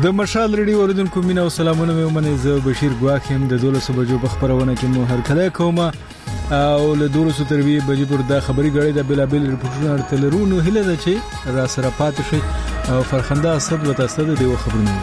د مشال ریډیو اوریدونکو مینه او سلامونه مې ومنئ. زه بشیر ګواخ یم د 12 بجو په خبرونه کې مو هرکله کوم او له 12 تر 2 بجې پر دا خبري غړي د بلابل ریپورټونو ارتلرونو هله ده چې را سره پاتې شي او فرخنده اسد وتاسو د دیو خبرونه.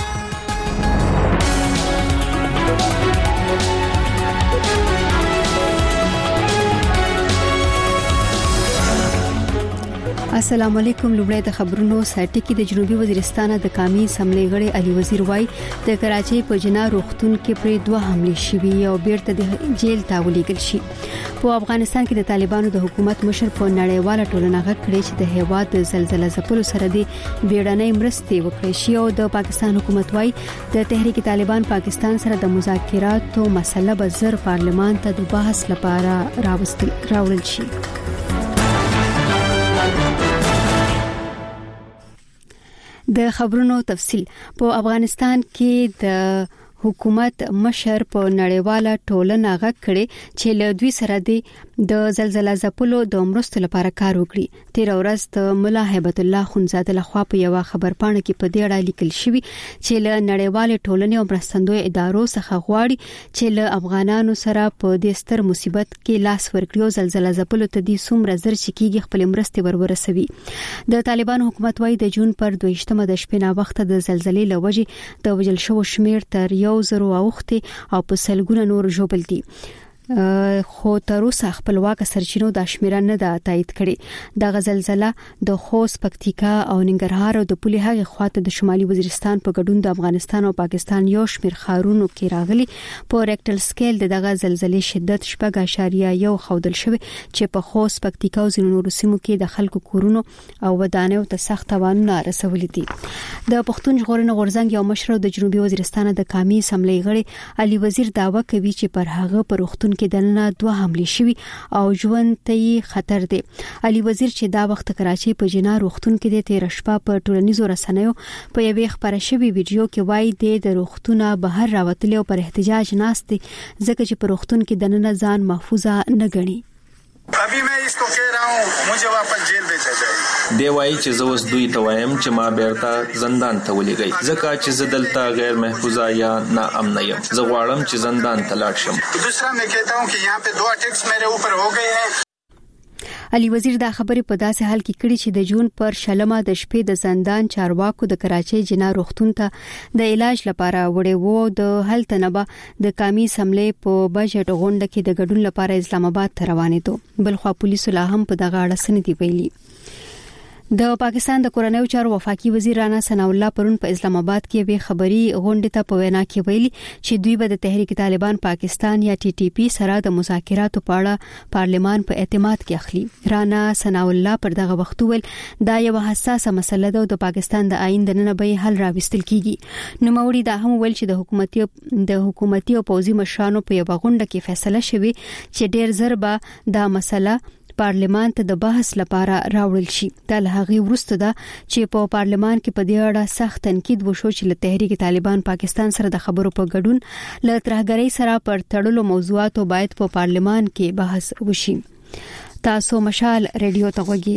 السلام علیکم. لومړی د خبرونو ساټی کې د جنوبي وزیرستان د قومي اسمبلی غړي علي وزیر وای د کراچۍ په جنا روختون کې پر 2 حمله شوې او بیرته د جیل ته ولېږل شي. په افغانستان کې د طالبانو د حکومت مشر په نړیواله ټولنه غږ چې د هیواد د زلزلې ځپلو سره د بیړنۍ مرستې وکړي شي او د پاکستان حکومت وای د تحریک طالبان پاکستان سره د مذاکراتو مسله به زر پارلمان ته د بحث لپاره راوړل شي. د خبرونو تفصيل. په افغانستان کې د حکومت مشر په نړیواله ټولنه غږ کړي چې له دوی سره د زلزلې ځپلو د مرستو لپاره کار وکړي. 13 ورځ د مولا هیبت الله خنزاده لخوا په یو خبرپاڼه کې په دې اړه لیکل شوی چې له نړیواله ټولنې او مرستندوی ادارو څخه غواړي چې له افغانانو سره په دې ستر مصیبت کې لاس ورکړي او زلزلې ځپلو ته د څومره زر چې کیږي خپل مرستې ورسوي. د طالبانو حکومت وايي د جون پر 22مه د شپې نا وخت د زلزلې لوجې د وجل شو شمیر تر 1000 اوخته او په سلګونه نور جوړل دي. خو تر اوسه خپلواک سرچینو د شمیره نه د تایید کړي. د زلزلہ د خوست، پکتیکا او ننګرهار او د پولي هغه خواته د شمالي وزیرستان په ګډون د افغانستان او پاکستان یو شمیر خارونو کې راغلي. په ریکټل سکیل دغه زلزلې شدت 4.1 خودل شوی چې په خوست، پکتیکا او نورو سیمو کې د خلکو کورونو او ودانیو ته سخت تاوانونه رسولي دي. د پښتون ژغورنې غورځنګ یو مشر د جنوبي وزیرستان د قومي اسمبلی غړي علي وزیر داوا کوي چې پر هغه پر وختون کې دنه 2 حمله شوي او ژوند ته خطر دی. علي وزیر چې دا وخت کراچۍ په جنا روختون کې د 13 شپه په ټولنیزو رسنیو په یوې خبره شوی ویډیو کې وایي د روختونه بهر راوتلی او پر احتجاج ناشته ځکه چې په روختون کې دنه ځان محفوظه نه ګڼي. ابھی میں اس کو کہہ رہا ہوں مجھے واپس جیل بھیجا جائے. دی وایي چې زه اوس دوی ته وایم چې ما بیرته زندان ته ولېږئ ځکه چې زه دلته غیر محفوظه یا ناامنه یم. زه غواړم چې زندان ته لاړ شم. دوسرا میں کہتا ہوں کہ یہاں پہ 2 اٹیکس میرے اوپر ہو گئے ہیں. علي وزیر دا خبرې په داسې حال کې کړي چې د جون پر شلمه د شپې د زندان چارواکو د کراچۍ جنا روختون ته د علاج لپاره وړي وو. د هلته نه د قومي اسمبلی په بجټ غونډه کې د ګډون لپاره اسلام آباد ته روانېدو. بلخوا پولیسو لا هم په دغه اړه سندې ویلي. د پاکستان د کورنیو چارو وفاقي وزیر رانا ثنا الله پرون په اسلام آباد کې به خبري غونډه ته په وینا کې ویلي چې دوی به د تحریک طالبان پاکستان یا ټي ټي پی سره د مذاکراتو په اړه پارلمان په اعتماد کې اخلي. رانا ثنا الله پر دغه وخت ویل دا یو حساسه مسله ده او د پاکستان د آئین د نه به حل راوستل کیږي. نو موري دا هم ویل چې د حکومتي او پوځي مشرانو په یو غونډه کې فیصله شوه چې ډیر ضربه دا مسله پارلمان ته د بحث لپاره راوړل شي. دا له هغه وروسته ده چې په پارلمان کې په دې اړه سخت تنقید وشو چې له تحریک طالبان پاکستان سره د خبرو په ګډون له ترهګرۍ سره پر تړلو موضوعاتو باید په پارلمان کې بحث وشي. تاسو مشال ریډیو ته وګورئ.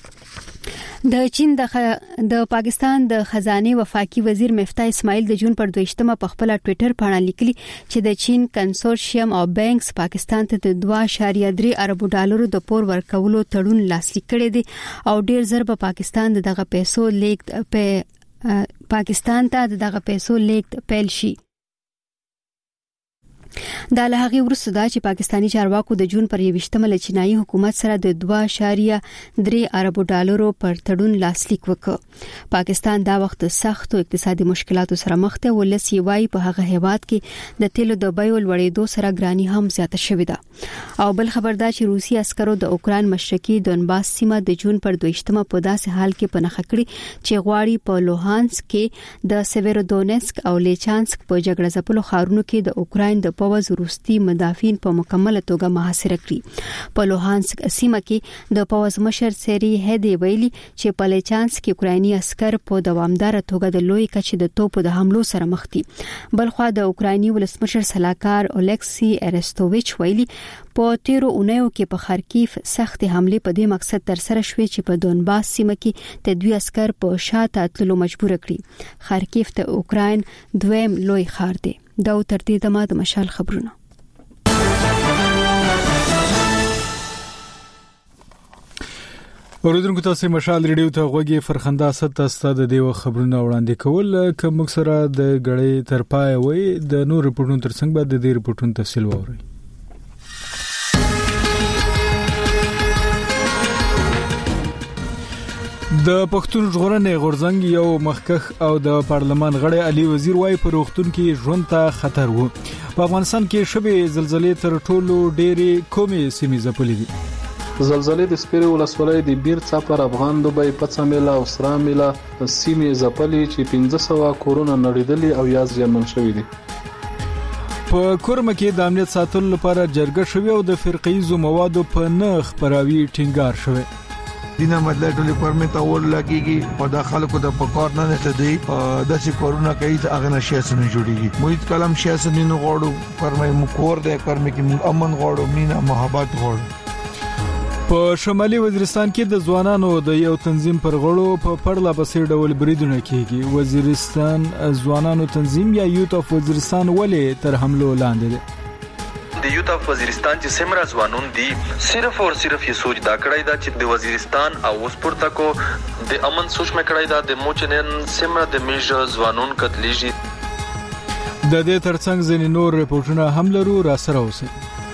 د چین د پاکستان د خزانه وفاقي وزیر مفتاح اسماعیل د جون پر 22مه په خپل ټوئیټر باندې لیکلي چې د چین کنسورشیم او بانکس پاکستان ته د 2.3 ارب ډالرو د پور ورکولو تړون لاسلیک کړی دی او ډیر ضرب پاکستان دغه پیسو لیږد پیل شي. دا له هغه وروسته دا چې پاکستانی چارواکو د جون پر 21مه له چینایي حکومت سره د 2.3 ارب ډالرو پر تړون لاسلیک وکړ. پاکستان دا وخت سخت اقتصادي مشکلاتو سره مخ ته ولسی وای په هغه هیواد کې د تیلو د بیو لوړېدو سره ګرانی هم زیاته شوې ده. او بل خبردار چې روسي عسکرو د اوکران مشرقي دونباس سیمه د جون پر 22مه په داسې حال کې پناه کړی چې غواړي په لوهانسک کې د سیویرودونسک او لیچانسک په جګړه ځپلو ښارونو کې د اوکران د پوځ وروستي مدافعین په مکمل توګه محاصره کړي. په لوهانسک سیمه کې د پوځ مشر سری هدی ویلي چې په لیچانس کې اوکرایني عسكر په دوامدار توګه د لوی کچې د توپو د حملو سره مخ دي. بلخو د اوکرایني ولسمشر سلاکار اولکسی ارستوویچ ویلي په تیرو اونیو کې په خارکیف سخت حمله په دې مقصد تر سره شوې چې په دونباس سیمه کې د دوی عسكر په شاته تللو مجبور کړي. خارکیف ته اوکراین دویم لوی ښار دی. دا تر دې دمه د مشال خبرونه. اوریدونکو تاسو مشال ریډیو ته غوږی فرخنده ست استاد دیو خبرونه وړاندې کول کوم سره د غړې تر پای وي د نور رپورټونو ترڅنګ بعد د دې رپورټونو تفصیل ووري. د پښتون ژغورنې غورځنګ یو مخکخ او د پارلمان غړی علي وزیر وايي په روغتون کې ژوند ته خطر وو. په افغانستان کې شبه زلزلې تر ټولو ډېری کومې سیمې ځپلې دي؟ زلزلې د سپیرې ولسوالۍ د بیر څاپر افغان دوبۍ پڅمیلا او سرامیلا سیمې ځپلې چې 1500 کورونه نړیدلي او یا زیانمن شوي دي. په کورمه کې د امنیت ساتلو لپاره جرګه شوې او د فرقیزو موادو په نرخ پراوي ټینګار شوی. دینه مطلب ټول پرمټ اور لګيږي او د خلکو د پکور نه ته دی د څه کورونا کوي هغه نشي نه جوړيږي. موږ کلم شي نه غوړو پرمې مکور د پرمې کې امن غوړو مینا محبت غوړو. په شمالي وزیرستان کې د ځوانانو د یو تنظیم پر غړو په پړلا بسې ډول بریدونه کیږي. وزیرستان ځوانانو تنظیم یا یوت اف وزیرستان ولې تر حملو لاندې دی؟ د یوت اف وزیرستان چې سمرا ځوانون دي صرف اور صرف یہ سوچ دا کړای دا چې د وزیرستان او وسپورتا کو د امن سوچ مې کړای دا د موچنن سمرا د میج ځوانون کتلیږي. د دې ترڅنګ ځینې نور رپورټونه هم لرو، را سره اوسئ.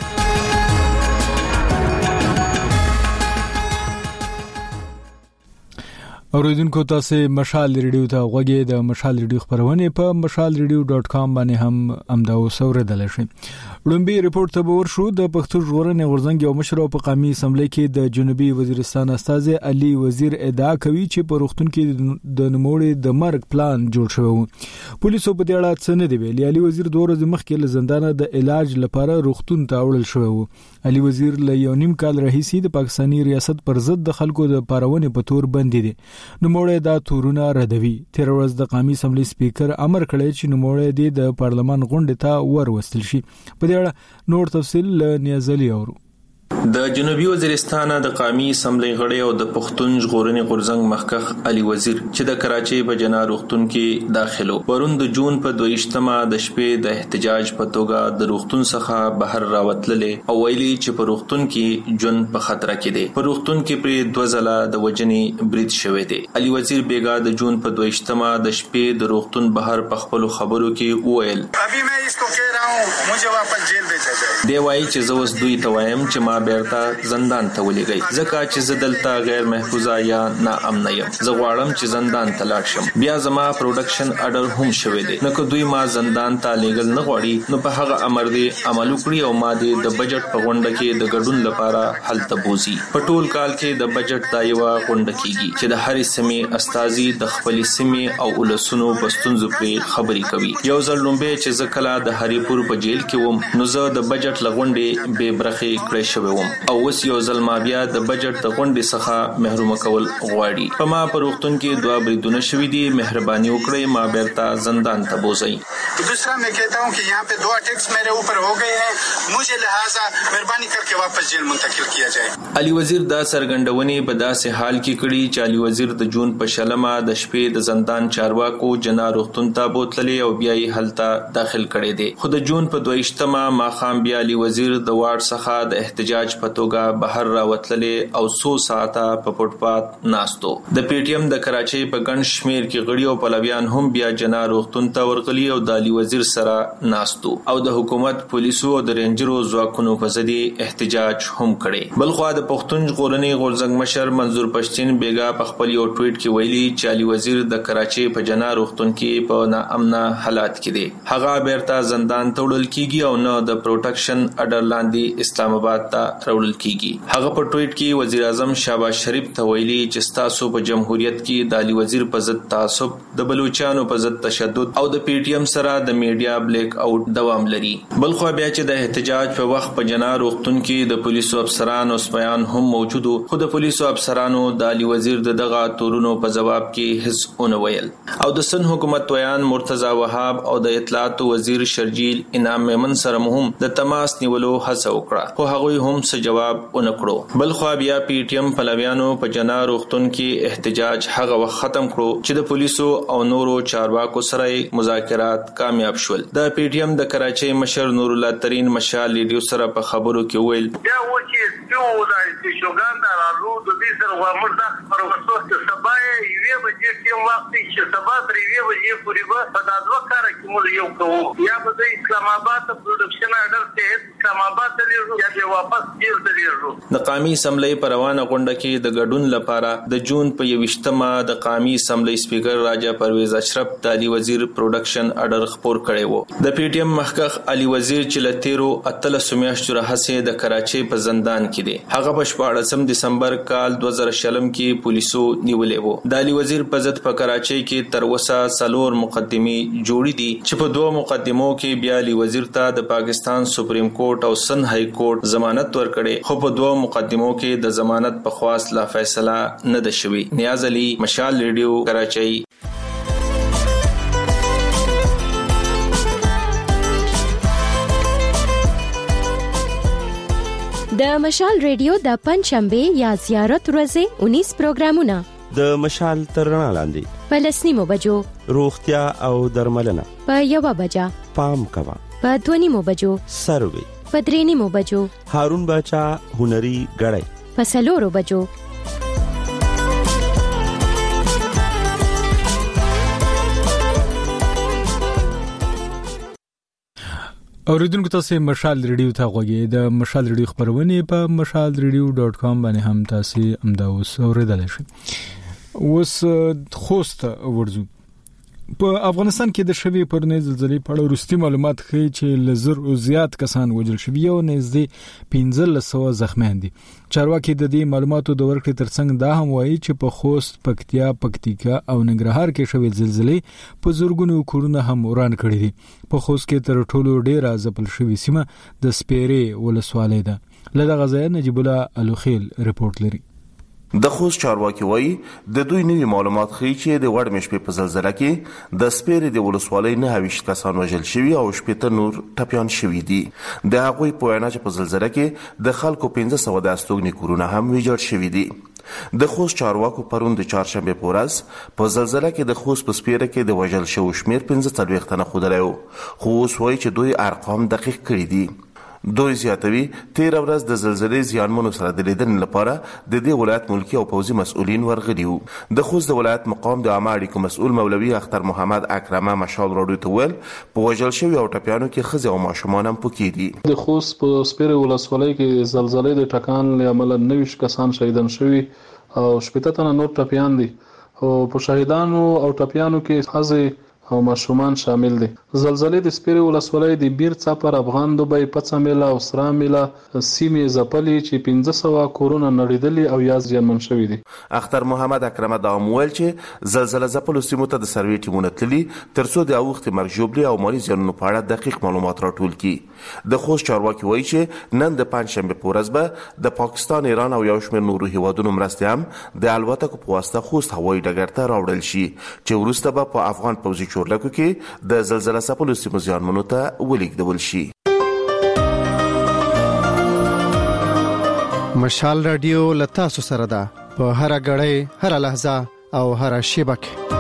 اوریدونکو تاسو مشال ریډیو ته غوږی د مشال ریډیو خبرونه په mashalradio.com باندې هم امدا اوسوردل شي. لومبي ریپورت ته ورشو د پښتون ژغورنې غورځنګ یو مشر په قومي اسمبلی کې د جنوبي وزیرستان استاد علي وزیر ادعا کوي چې په روغتون کې د نموړي د مرګ پلان جوړ شوی. پولیسو په دې اړه څه نه دی ویلي. علي وزیر 2 ورځې مخکې له زندانه د علاج لپاره روغتون ته وړل شوی. علي وزیر له یو نیم کال راهیسې د پاکستاني ریاست پر ضد د خلکو د پارونې په تور باندې دي. نوموړی دا تورونه ردوي. تیر ورځ د قومي اسمبلی سپیکر امر کړی چې نوموړی د پارلمان غونډې ته وروستل شي. په دې اړه نور تفصیل نیازلی اورو. د جنوبي وزیرستان د قومي اسمبلی غړی او د پښتون ژغورنې غورځنګ مخکخ علي وزیر چې د کراچۍ په جنا روغتون کې داخلو پرون د جون په 22مه د شپې د احتجاج په توګه د روغتون څخه بهر راوتللې او ویلي چې په روغتون کې جون په خطر کې دی. په روغتون کې پر 2 ځله د وجنې برید شوې دی. علي وزیر بیګا د جون په 22مه د شپې د روغتون بهر په خپل خبرو کې وویل ابي मैं इसको कह रहा हूं मुझे वापस जेल भेजा जाए. دی وایي چې زه اوس دوی ته وایم چې ما بیرته زندان ته ولېږئ ځکه چې زه دلته غیر محفوظه یا ناامنه یم. زه غواړم چې زندان ته لاړ شم. بیا زما پروډکشن اډر هم شوی دی. نو که دوی ما زندان ته لېږل نه غواړي نو په هغه امر دی عمل وکړي او ما دی د بجټ په غونډه کې د ګډون لپاره هلته بوزي. په ټول کال کې د بجټ دا یو غونډه کیږي چې د هرې سیمې استازي د خپل سیمې او ولسونو په ستونزو پرې خبرې کوي. یو ځل لومبه چې زه کله د هریپور په جیل کې وم نو زه د بجټ لغونډې به برخه کړې شوی وم او اوس یو ځل ما بیا د بجټ د غونډې څخه محروم کول غواړي. په ما په روغتون کې 2 بریدونه شوي دي. مهرباني وکړئ ما بیرته زندان ته بوزئ. दूसरा मैं कहता हूं कि यहाँ पे 2 अटैक्स मेरे ऊपर हो गए हैं, मुझे लिहाजा मेहरबानी करके वापस जेल मुंतकिल किया जाए. علي وزیر دا سرګندونې په داسې حال کې کړي چې علي وزیر د جون په شلمه د شپې د زندان چارواکو جنا روغتون ته بوتللې او بیا یې هلته داخل کړي دي. خو د جون په 22مه ماخام بیا علي وزیر د واټ څخه د احتجاج په توګه بهر راوتللې او 100 ساعته په فوټپات ناستو. د پی ټی ایم د کراچۍ په ګڼ شمیر کې غړي او پلویان هم بیا جنا روغتون ته ورغلي او د علي وزیر سره ناستو او د حکومت پولیسو او د رینجرو ځواکونو په ضد احتجاج هم کړي. بلخو د پښتون ژغورنې غورځنګ مشر منظور پښتين بیګا په خپل یو ټویټ کې ویلي چې علي وزیر د کراچۍ په جنا روغتون کې په ناامنه حالات کې دی. هغه بیرته زندان ته وړل کیږي او نه د پروټیکشن اډر لاندې اسلام آباد ته راوړل کیږي. هغه په ټویټ کې وزیر اعظم شهباز شریف ته ویلي چې تاسو په جمهوریت کې د علي وزیر په ضد تعصب، د بلوچستانو په ضد تشدد او د پی ټی ایم سره د میډیا بلیک اوټ دوام لري. بلخو بیا چې د احتجاج په وخت په جنار روغتون کې د پولیسو افسرانو سپیان هم موجود وو، خو د پولیسو افسرانو د علي وزیر دغه تورونو په جواب کې هیڅ ونه ویل. او د سن حکومت ویان مرتضی وهاب او د اطلاعات وزیر شرجیل انعام میمن سره هم د تماس نیولو هڅه وکړه، خو هغوی هم څه جواب ونه کړو. بلخو بیا پی ټی ایم پلویانو په جنار روغتون کې احتجاج هغه وخت ختم کړو چې د پولیسو او نورو چارواکو سره مذاکرات کامیاب شول. د پی ټی ایم د کراچۍ مشر نور الله ترين مشال لیډیو سره په خبرو کې ویل دا و چې څو د شوګان درالو د دې سره وامر دا پروسه چې سبا یې بجې کې وخت چې سبا ترې یې بجې پوری به په دازو کار کې مول یو کوو یا به د اسلام آباد پروډکشن اډر ته اسلام آباد ته لرو یا به واپس کېږي لرو. د قومي اسمبلی په روانه غونډه کې د ګډون لپاره د جون په 28مه د قومي اسمبلی سپیکر راجا پرویز اشرف د علي وزیر پروډکشن اډر خبر کړی وو. د پی ټی ایم مخکخ علي وزیر چې لتیرو اتلس میاشتو راهسه د کراچۍ په زندان کې دی. هغه په 14 دسمبر کال 2000 کې پولیسو نیولې وو. د علي وزیر په ضد په کراچۍ کې تر اوسه 4 مقدمې جوړې دي چې په 2 مقدمو کې بیا علي وزیر ته د پاکستان سپریم کورټ او سن های کورټ ضمانت ورکړي، خو په 2 مقدمو کې د ضمانت په خواست لا فیصله نه ده شوې. نیاز علي، مشال ریډیو، کراچۍ. د مشال ریډیو د پنځشنبه یا زیارت ورځې 19 پروګرامونه د مشال ترنا لاندې په 10 بجو روغتیا او درملنه، په 1 بجا پام کوا، په 2 بجو سروي، په 3 بجو هارون بچا هنري غړای، په 4 بجو اوریدونکو تاسو مشال ریډیو ته غوږی. د مشال ریډیو خبرونه په mashalradio.com باندې هم تاسو امدا اوس اوریدل شئ. اوس خوست ورزو په افغانستان کې د شوی پرنې زلزلې په اړه وروستي معلومات ښیي چې لزر او زیات کسان وژل شوي او نږدې 1500 زخمیان دي. چارواکي د دې معلوماتو د ورکړې ترڅنګ دا هم وایي چې په خوست، پکتیا، پکتیکا او ننګرهار کې شوی زلزلې په زورګونو کورونه هم وران کړي دي. په خوست کې تر ټولو ډیره ځپل شوی سیمه د سپیرې ولسوالۍ ده. لږ غزا نجیب الله الوخیل رپورت لري. د خوست چارواکي وایي د دوی نوي معلومات ښیي چې د وړ مشپې په زلزلې کې د سپیرې د ولسوالۍ 29 کسان وژل شوي او 80 نور ټپيان شوي دي. د هغوی په وینا چې په زلزلې کې د خلکو 1500 د استوګنې کورونه هم ویجاړ شوي دي. د خوست چارواکو پرون د چهارشنبه په ورځ په زلزلې کې د خوست په سپیره کې د وژل شوو شمیر 15 تنه ښودلی وو، خو اوس وایي چې دوی ارقام دقیق کړي دي. دوی زیاتوي 13 ورځ د زلزلې زیانمنو سره د لیدنې لپاره د دې ولایت ملکی او پوځي مسؤلین ورغلي وو. د خوست د ولایت مقام د عامه اړیکو مسؤل مولوي اختر محمد اکرمه مشال راډیو ته ویل په وژل شوي او ټپیانو کې ښځې او ماشومان هم پکې دي. د خوست په سپیره ولسوالۍ کې زلزلې د ټکان له امله 29 کسان شهیدان شوي او 80 تنه نور ټپیان دي. او په شهیدانو او ټپیانو کې ښځې او ماشومان شامل دي. زلزلې د سپیره ولسوالۍ د بیر څپر، افغان دوبۍ، پڅمیلا او سرامیلا سیمې ځپلې چې 1500 کورونه نړیدلي او یا زیانمن شوي دي. اختر محمد اکرمه دا ویل چې زلزلې ځپلو سیمو ته د سروې ټیمونه تللي ترڅو د اوخت مرګ ژوبلې او مالي زیانونو په اړه دقیق معلومات راټول کړي. د خوست چارواکي وایي چې نن د پنځشنبه په ورځ به د پاکستان، ایران او یو شمېر نورو هیوادونو مرستې هم د الوتکو په واسطه خوست هوایي ډګر ته راوړل شي چې وروسته به په افغان پوځي چورلکو کې د زلزلې ځپلو سیمو زیانمنو ته ولیږدول شي. مشال رادیو لتاسو سره ده په هر غړې، هر لحظه او هر شیبه کې.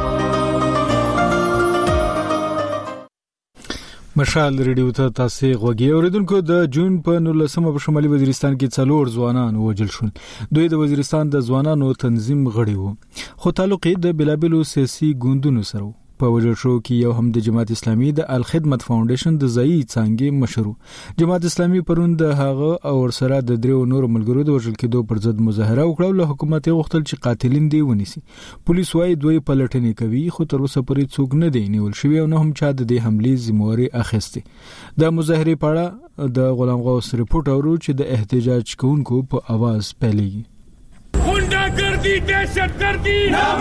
مشال ریډیو ته تاسو غوږی. اوریدونکو د جون په 19مه په شمالي وزیرستان کې 4 ځوانان وژل شول. دوی د وزیرستان د ځوانانو تنظیم غړي وو، خو تعلق د بلابلو سیاسي ګوندونو سره. په وژل شو کې یو هم د جماعت اسلامي د الخدمت فاونډیشن د ځایي څانګې مشر جماعت اسلامي پرون د هغه او سره د دریو نور ملګرو د وژل کېدو پر ضد مظاهره وکړه. له حکومت غوښتل چې قاتلین دی ونیسي. پولیس وايي دوی پلټنې کوي خو تر اوسه پورې څوک نه دی نیول شوی او نه هم چا د دې حملې ذمہواري اخیستې. د مظاهرې په اړه د غلام غوث رپورټ اورو چې د احتجاج کوونکو په आवाज پیلېږي. गुंडागर्दी दहशतगर्दी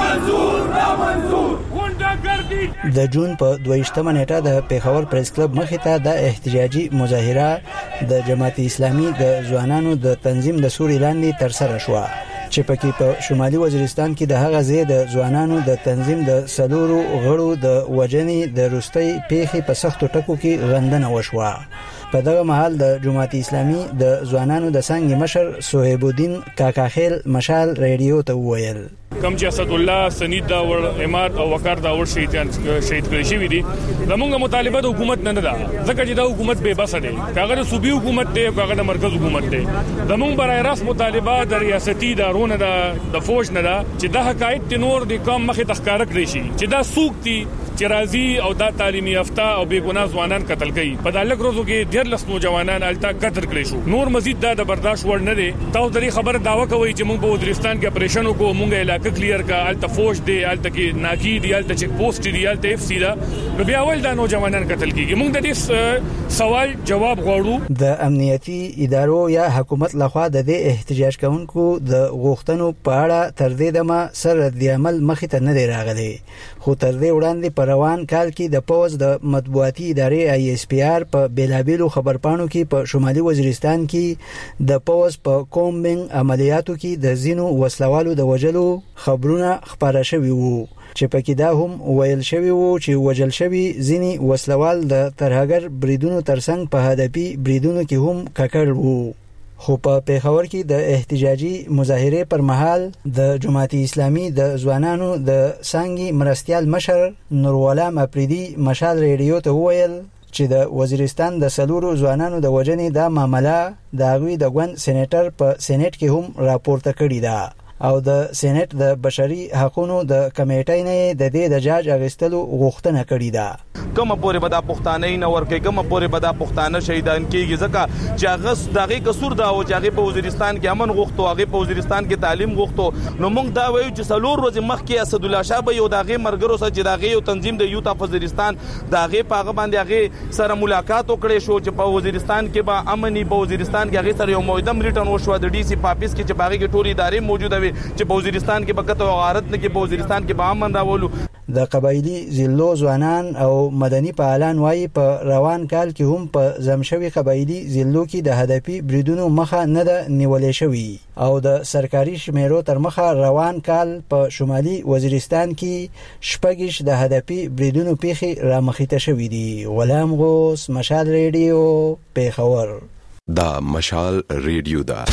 नामंजूर गुंडागर्दी. د جون په 22 نیټه د پیښور پریس کلب مخې ته د احتجاجي مظاهره د جماعت اسلامي د ځوانانو د تنظیم د سوري لاندې تر سره شو چې پکې په شمالي وزیرستان کې د هغه ځای د ځوانانو د تنظیم د سلورو غړو د وجنې د روستۍ پیښې په سختو ټکو کې غندنه وشوه. په دغه مهال د جماعت اسلامي د ځوانانو د څنګه مشر صهیب الدین کاکاخیل مشال ریډیو ته وویل کم چې اسد الله سنید دا ور امارت او وقار دا ور شهید کړی شوی دي. زموږ مطالبه د حکومت نه ده ځکه چې دا حکومت بے بس دی. کاغه صوبي حکومت دی او کاغه د مرکز حکومت دی. زموږ برای راست مطالبه د ریاستي ادارو نه د فوج نه ده چې د حقایق نور د قوم مخې تخکار کړی شي چې دا سوق دي چې راضي او دا تعلیمي یافته او بے ګناه ځوانان قتل کړي. په دالک روزو کې ډېر لس نوجوانان التا قتل کړي شو. نور مزید دا د برداشت وړ نه دي. تاسو د خبره داوا کوي چې موږ په وزیرستان کې اپریشن وکړو موږ علاقه کلیر کا التا فوج دی التا کې ناکی دی التا چیک پوسټ دی التا اف سی دا نو بیا ول دا نوجوانان قتل کیږي. موږ د دې سوال جواب غواړو. د امنیتي ادارو یا حکومت لخوا د دې احتجاج کوونکو د غوښتنو په اړه تر دې دمه سره د عمل مخې ته نه دی راغلی. خو تر دې وړاندې په روان کال کې د پوز د مطبوعاتي ادارې آی اس پی آر په بیلابیلو خبرپاڼو کې په شمالي وزیرستان کې د پوز په کومبینګ عملیاتو کې د زینو وسلوالو د وجلو خبرونه خبره شوي وو چې پکې دا هم ویل شوی وو چې وجل شوی ځینی وسلوال د ترهګر بریدونو ترڅنګ په هدفي بریدونو کې هم ککړ وو. خو په پیښور کې د احتجاجي مظاهره پر مهال د جماعت اسلامي د ځوانانو د څنګه مرستيال مشر نورولام اپریدي مشال ریډیو ته وویل چې د وزیرستان د سلورو ځوانانو د وجنې د معاملې د غوي د ګوند سېنیټر په سېنیټ کې هم راپورته کړی ده او د سېنیټ د بشري حقوقو د کمیټې نه د دې د جاج اغستلو غوښتنه کړې ده. کومه پورې بدا پښتانه نه ورکه کومه پورې بدا پښتانه شهیدان کیږي ځکه چې هغه دغه قصور دا او چې هغه په وزیرستان کې امن غوښتو هغه په وزیرستان کې تعلیم غوښتو. نو موږ دا وایو چې سلور ورځې مخکې اسد الله شاه یو دغه مرګرو سره چې دغه یو تنظیم د یوت اف وزیرستان دغه پاغه باندې هغه سره ملاقات وکړي شو چې په وزیرستان کې به امني په وزیرستان کې هغه سره یو موعده ریټن وشو د ډي سي پاپیس کې چې باغې کې ټولې ادارې موجوده وي چې په وزیرستان کې بکته او غارت نه کې په وزیرستان کې به امن راولو. د قبایلی ضلعو ځوانان او مدني فعالان وايي په روان کال کې هم په زمشوي قبایلی ضلعو کې د هدفي بریدونو مخه نه ده نیولې شوی او د سرکاري شمیرو تر مخه روان کال په شمالي وزیرستان کې شپږ د هدفي بریدونو پیښې را مخې ته شوې دي. غلام غوث مشال ریډیو پیښور. دا مشال ریډیو دا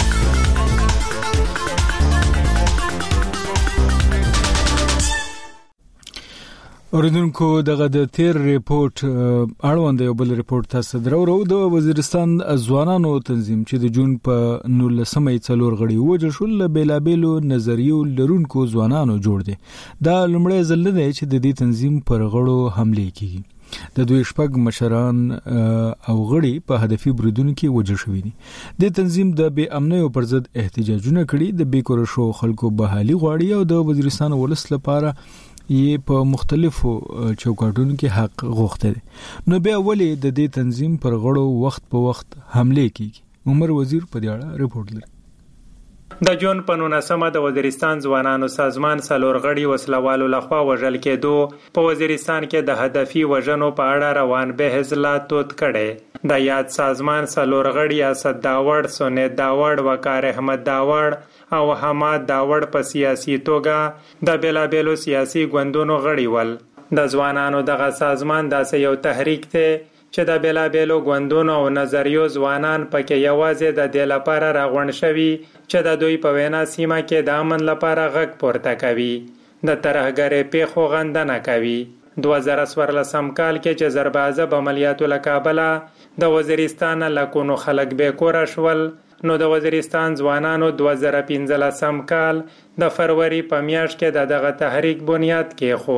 اوریدونکو دغه د تیر ریپورت اړوند یو بل ریپورت تاسو درو د وزیرستان ځوانانو تنظیم چې د جون په 19مې څلور غړي وجل شول بیلابیلو نظریو لرونکو ځوانانو جوړ دي. دا لومړی ځل دی چې د دې تنظیم پر غړو حمله کیږي. د دوی شپږ مشران او غړي په هدفي بریدونو کې وجل شوي دي. د تنظیم د بې امنۍ پر ضد احتجاجونه کړي د بیکور شو خلکو بحالي غواړي او د وزیرستان ولس لپاره یې په مختلفو چوکاټونو کې حق غوښته دي. نو بیا ولې د دې تنظیم پر غړو وخت په وخت حمله کیږي؟ عمر وزیر په دې اړه ریپورت لري. د جون په 19مه د وزیرستان ځوانانو سازمان څلور غړي وسلوالو لخوا وژل کېدو. په وزیرستان کې د هدفي وژنو په اړه روان بحث لا تود کړي. د یاد سازمان څلور غړي اسد داوړ، سنید داوړ، وقار احمد داوړ او حماد داوړ په سیاسي توګه د بیلابیلو سیاسي ګوندونو غړي ول. د ځوانانو دغه سازمان داسې یو تحریک دی چې د بیلابیلو ګوندونو او نظریو ځوانان پکې یوازې د دې لپاره راغونډ شوي چې د دوی په وینا سیمه کې د امن لپاره غږ پورته کوي، د ترهګرۍ پیښو غندنه کوي. 2014 کال کې چې زربازه عملیاتو له کابله د وزیرستان لکونو خلک بیکوره شول، نو د وزیرستان ځوانانو 2015 کال د فروری په میاشت کې دغه تحریک بنیاد کېښود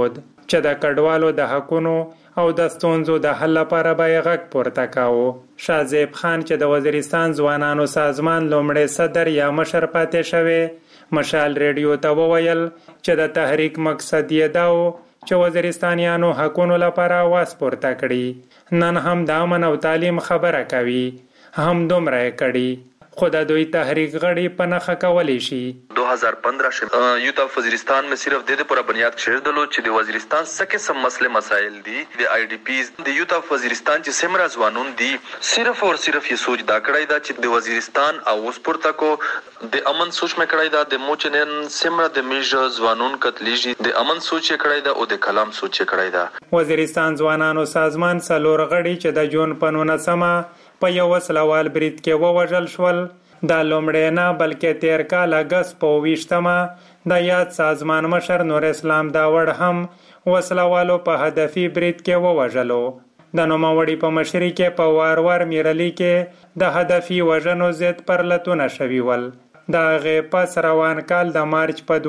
چې د کډوالو د حقونو او د ستونزو د حل لپاره به یې غږ پورته کاوه. شازیب خان چې د وزیرستان ځوانانو سازمان لومړی صدر یا مشر پاتې شوی، مشال ریډیو ته وویل چې د تحریک مقصد یې دا و چې وزیرستانیانو حقونو لپاره آواز پورته کړي. نن هم د امن او تعلیم خبره کوي، هم دومره یې کړي، خو د دوی تحریک غړي په نخښه کولی شي. 2015 یوت اف وزیرستان میں صرف د پر بنیاد شیردلو چې د وزیرستان سکه سم مسله مسائل دي د آی ډی پیز د یوت اف وزیرستان چې سمرا ځوانون دي صرف اور صرف یہ سوچ دا کړای دا چې د وزیرستان او وسپور تکو د امن سوچ میں کړای دا د موچنن سمرا د میج ځوانون کتلیجی د امن سوچ کړای دا او د کلام سوچ کړای دا. وزیرستان ځوانانو سازمان څلور غړي چې د جون په 19 په یو وسلوال برید کې ووژل شول. دا لومړی نه بلکې تیر کال اګست په 20 د یاد سازمان مشر نور اسلام داوړ هم وسلوالو په هدفي برید کې ووژلو. د نوموړي په مشرۍ کې په وار میرلی کې د هدفي وژنو ضد پرلتونه شوي ول. د هغې پس روان کال د مارچ په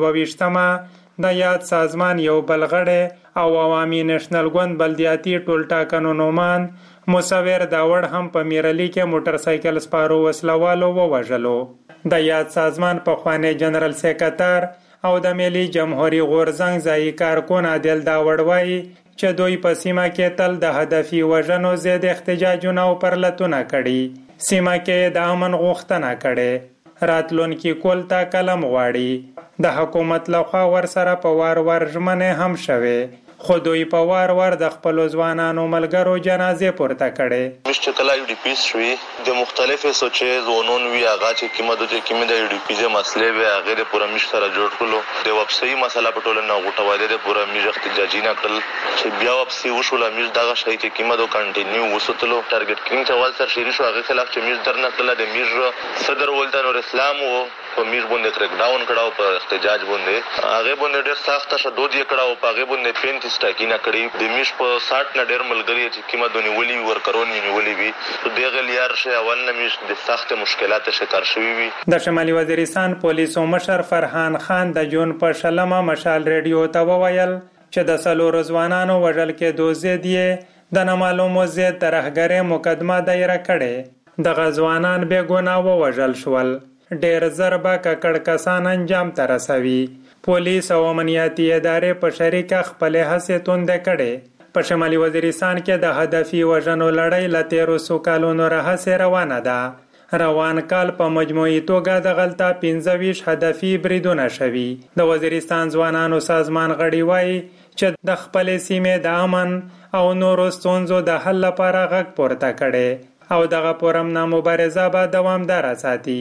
22 د یاد سازمان یو بل غړی او عوامي نېشنل ګوند بلدیاتي ټولټاکنو نومان مصور داوړ هم په میرلی کې موټر سایکل سپارو وسلوالو ووژلو. د یاد سازمان په خوانی جنرال سیکرټر او د ملي جمهوریت غورزنګ ځای کارکون عادل داوړ وایي چې دوی په سیمه کې تل د هدفي وژنو ضد احتجاجونه او پرلتونه کړي. سیمه کې د امن غوښتنه کړي. راتلونکي کول تا کلم غواړي. د حکومت لخوا ورسره په وار ژمنه هم شوه، خو دوی په وار د خپل ځوانانو ملګرو جنازې پورته کړي. مشت کلا یو ډی پی شوی د مختلفه سوچې زونون وی هغه چې کیمه د یو ډی پی ز مسلې وی هغه د پوره مش سره جوړ کړو. د وبسای مسله په ټوله نه غوټواله د پوره میج احتجاجي نه کړل چې بیا وبسای وشول میج دغه شی چې کیمه دو کنټینیو وسوتلو ټارګټ کینګ چوال سره شری شو هغه خلاف چې میج درنه کړل د میج صدر ولدان اور اسلام وو په میج باندې کریک ډاون کړهو په احتجاج باندې هغه باندې ډېر سخت شدود یې کړهو په هغه باندې 35 ټاکینه کړی د میش په 60 نه ډېر ملګری چې کیمه دونی ولی ورکرونی نیولې وي دغه لیار شي اول نه میش د سخت مشکلات شکار شوی وي. د شمالي وزیرستان پولیسو مشر فرحان خان د جون په شلمه مشال ریډیو ته وویل چې د سلور ځوانانو وژل کې دوزې دی د نامعلومو ضد ترهګرۍ مقدمه دایره کړي. د غزوانان بے ګناه ووژل شول. ډېر زر به ککړ کسان انجام ته رسوي. پولیس او امنیتي ادارې په شریکه خپلې هڅې توندې کړې. په شمالي وزیرستان کې د هدفي وژنو لړۍ له 13 کالونو راهیسې روانه ده. روان کال په مجموعي توګه د غلطه 25 هدفي بریدونه شوي. د وزیرستان ځوانانو سازمان غړي وایي چې د خپلې سیمې د امن او نورو ستونزو د حل لپاره غږ پورته کړي او دغه پرمنه مبارزه به دوامداره ساتي.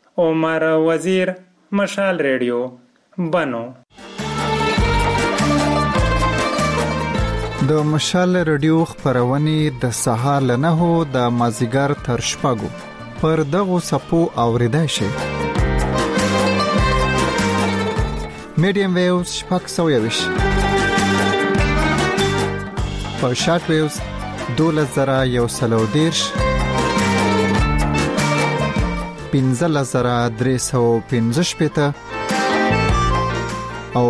عمر وزیر، مشال ریډیو، بنو. د مشال ریډیو خبرونه د سهار له 9 د مازیګر تر شپږو پر دغه سپو اوریدای شي. میډیم ویوز شپږ سویوش په شارټ ویوز 2113 15,315 او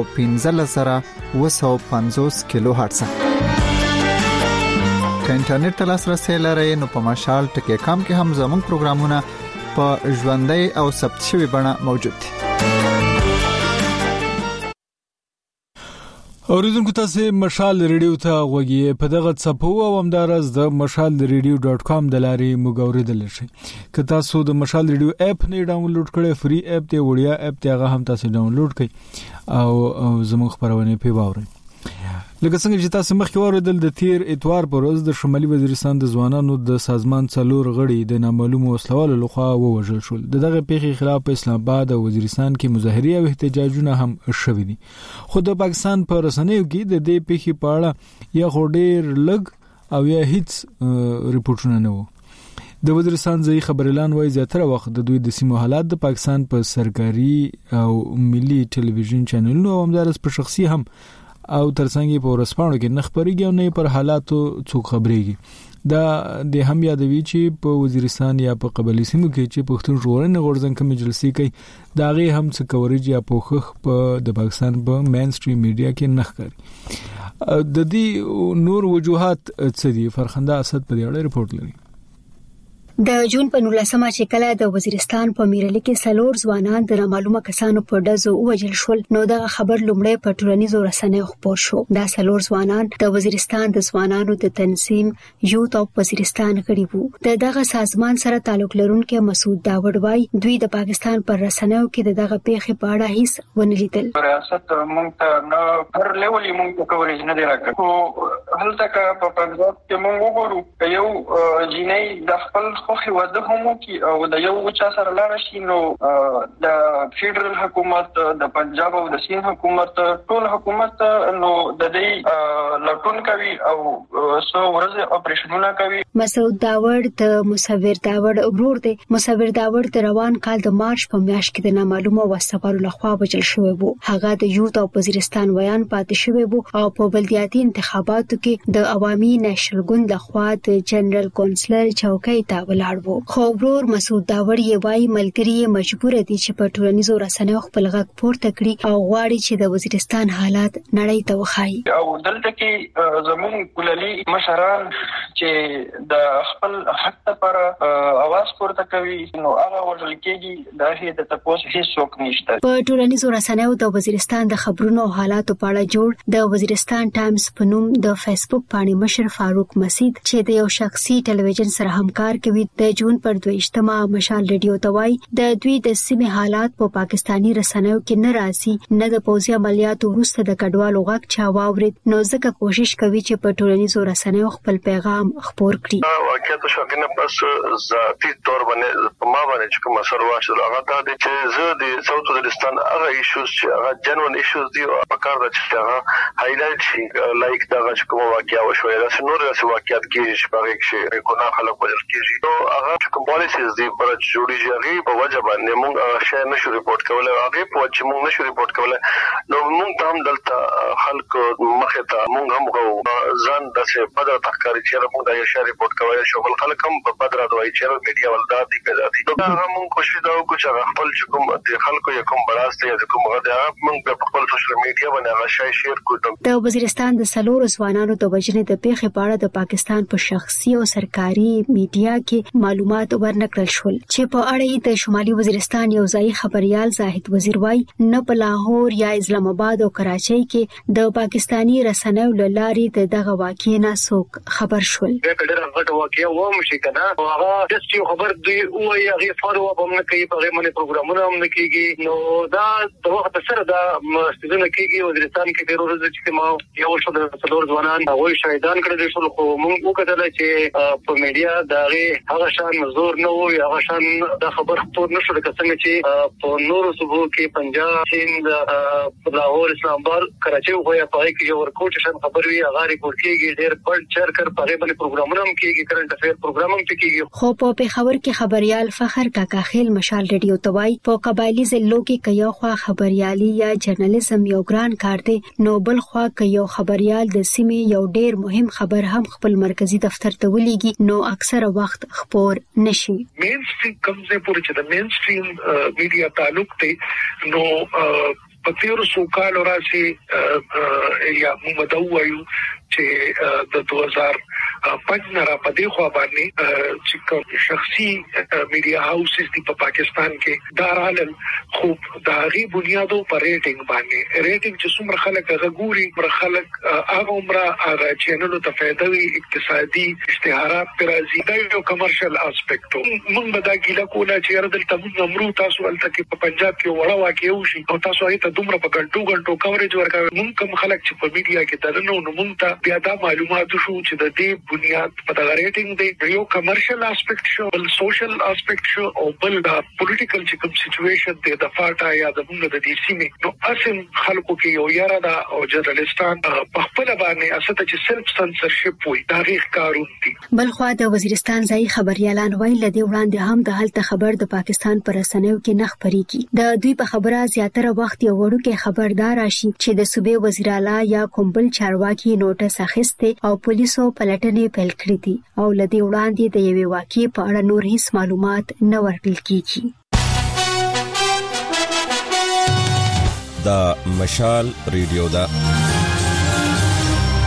15,250 کیلو هرتز. که انټرنیټ ته لاسرسي لرئ نو په مشال ټکی کام کې هم زموږ پروګرامونه په ژوندۍ او ثبت شوي بڼه موجود دي. اوریدونکو تاسو مشال ریډیو ته غوږی په دغه صفو او همدارس د mashalradio.com د لارې موږ شي. که تاسو د مشال ریډیو اپ نه ډاونلوډ کړئ فری اپ ته وړیا اپ ته هغه هم تاسو ډاونلوډ کړئ او زموږ خبرونه په واورئ. لکه څنګه چې تاسو مخکې اوریدل د تیر اتوار پر ورځ د شمالي وزیرستان د ځوانانو د سازمان څلور غړي د نامعلومو وسلوالو لخوا ووژل شول. دغه پیښې خلاف په اسلام آباد او وزیرستان کې مظاهرې او احتجاجونه هم شوي دي. خو د پاکستان په رسنیو کې د دې پیښې په اړه یا ډېر لږ او یا هیڅ ریپورتونه نه وو. د وزیرستان ځای خبريالان وايي زیاتره وخت د دوی د سیمو حالات د پاکستان په سرکاري او ملي ټلویزیون چینلونو او همدارس په شخصي هم او ترڅنګ په ورسپانو کې نخبريږي او نه پر حالاتو څوک خبريږي. دا د هم یادوي چې په وزیرستان یا په قبلي سیمو کې چې پښتون ژغورنې غورځنګ کمی جلسې کوي دا غي هم څه کورج یا پوخخ په د پاکستان په مین سټریم میډیا کې نخ کوي. د دې نور وجوهات څه دي؟ فرخنده اسد په دې اړه ریپورت لري. د جون په 19مه چې کله د وزیرستان په میرلی کې سلور ځوانان د نامعلومه کسانو په ډزو وژل شول، نو دا خبر لومړی په ټولنیزو رسنیو خپور شو. دا سلور ځوانان د وزیرستان د ځوانانو د تنظیم یوت اف وزیرستان غړي وو. دغه سازمان سره تعلق لرونکي مسعود داوود وایي دوی د پاکستان پر رسنیو کې دغه پیښې په اړه هیڅ ونه لیدل. ریاست مونږ ته نه پر لیول مونږ کوریج نه دی راکړ. خو هلته کا په پنځاب کې مونږ وګورو یو جنۍ د خپل خو واده هم کی او د یو چا سره لاړ شي نو د فدرال حکومت د پنجاب او د سین حکومت ټول حکومت نو د دې لټون کوي او سو ورځ اپریشنونه کوي. مسعود داوود د مصور داوود ورور دی. مصور داوود د روان کال د مارچ په میاشت کې د نامعلومه وسپارو لخوا وژل شوی وو. هغه د یوت او وزیرستان ویان پاتې شوی وو او په بلدیاتي انتخاباتو کې د عوامي نېشنل ګوند لخوا د جنرال کونسلر چوکۍ ته ولاړ. خو ورور مسعود داوود یې وایي ملګری مجبور دي چې په ټولنیزو رسنیو خپل غږ پورته کړي او غواړي چې د وزیرستان حالات نړۍ ته وښایي. او دلته کې زموږ کلالي مشران چې د خپل حق لپاره आवाज پورته کوي نو هغه ورل کېږي د هغې د تاسو هیڅ څوک نشته. په ټولنیزو رسنیو د وزیرستان د خبرونو او حالاتو په اړه جوړ د وزیرستان ټایمز په نوم د فیسبوک باندې مشر فاروق مسید چې د یو شخصي ټلویزیون سره همکار کوي د جون پر 22مه مشال ریډیو توای د دوی د سیمې حالات په پاکستانی رسنیو کې نه راځي نه د پوځي عملیاتو وروسته د کډوالو غږ چا واورید، نو ځکه کوشش کوي چې په ټولنیزو رسنیو خپل پیغام خپور کړي. واقعیت شوکنه پس ذاتی تور باندې ما باندې چې کوم اثر واچول هغه دا دی چې زه د ساوث وزیرستان هغه ایشوز چې هغه جنون ایشوز دی او په کار د چې هغه هایلایټ شي لایک دا چې کوم واقعیا وشوي دا نور څه واقعیت کېږي چې په هغه کې ګناه خلک وژل کېږي نو هغه کوم پالیسیز دی پر جوړیږي هغه په وجه باندې موږ شای نشو ریپورت کولای هغه په وجه موږ نشو ریپورت کولای نو موږ هم دلته خلک مخه ته موږ هم ځان داسې بدر تخکاری چې موږ دا شای ریپورت کولای شو بل خلک هم په بدر دوی چې میډیا ولدا دي پیدا دي نو هغه موږ کوشش دا وکړو چې خپل کوم د خلکو یو کوم براسته یا کوم غدا موږ په خپل سوشل میډیا باندې هغه شای شیر کړو. د وزیرستان د سلور ځوانانو د وژنې د پیښې په اړه د پاکستان په شخصي او سرکاري میډیا کې معلومات ورنکړل شول چې په اړه د شمالي وزیرستان یو ځای خبريال زاهد وزیر وای نه په لاهور یا اسلام آباد او کراچۍ کې د پاکستانی رسنیو لارې دغه واقعې نه څوک خبر شول. ډېر غټ واقعیا و مشي کنه هغه د څه خبر دی او هغه فالو اپ هم کوي په غوښمنه پروګرامونه هم کیږي نو دا د وخت سره دا مستدنه کیږي وزیرستان کې ډېر ورځې چې ما یو شو د څلور ځوانان هغه شهیدان کړل شو خو موږ وکړل چې په میډیا دا هغه شان زور نه وي هغه شان دا خبر خپور نشو لکه څنګه چې په نورو صوبو کې پنجاب سند لاهور اسلام آباد کراچۍ خو یا په کې یو ورکوټ شان خبر وي هغه ریپورت کیږي ډېر پړ چر کر په غوښمنه پروګرامونه هم کیږي کرنٹ افیر پروګرام هم کیږي. خو په پیښور کې خبريال فخر کاکا خیل مشال ریډیو توای په قبایلی ضلعو کې کيو خوا خبريالي یا جرنالیزم یو ګران کار دی نو بل خوا کيو خبريال د سیمې یو ډېر مهم خبر هم خپل مرکزی دفتر ته ولېږي نو اکثره وخت خبر نشي. مین سټریم کوم ځای پورې چې د مین سټریم میډیا تعلق دی نو په تیر سو کال راشي یا موږ وایو چې د 2005 نه را پدې خو باندې چې کوم شخصي میډیا هاوسز دی په پاکستان کې دارالل خو د هغه بنیادو پر ریټینګ باندې ریټینګ چې څومره خلک غووري پر خلک هغه عمره هغه چینلو ته فائدہ وي اقتصادي اشتهارات پر راځي دا یو کمرشل اسپیکټ موږ به دا ګیله کوله چې دلته موږ امرو تاسو ولته کې په پنجاب کې وړه واقع وشي او تاسو هیته دومره په ګڼټو کوریج ورکوي موږ کوم خلک چې په میډیا کې درنو نو موږ ته بیا دا معلومات شو چې د دې بنیاد په دغه ریټینګ دی یو کمرشل اسپیکټ شو بل سوشل اسپیکټ شو او بل دا پولیټیکل چې کوم سچويشن دی د فاټا یا د موږ د دې سیمې نو اسیم خلکو کې یو یاره دا او جرنالستان په خپل باندې استه چې سلف سنسرشپ وي تاریخ کارون دي. بل خو د وزیرستان ځای خبريالان وایي لدی وړاندې هم د حالت خبر د پاکستان پر رسنیو کې نه خبريږي د دوی په خبره زیاتره وخت یو وړوکی خبردار راشي چې د صوبې وزیر اعلی یا کومبل چارواکي نوټس اخیسته او پولیسو پلټنې پیل کړې دي او لدی وړاندې د یوې واقعې په اړه نور هیڅ معلومات نه ورکړل کیږي. دا مشال ریډیو دا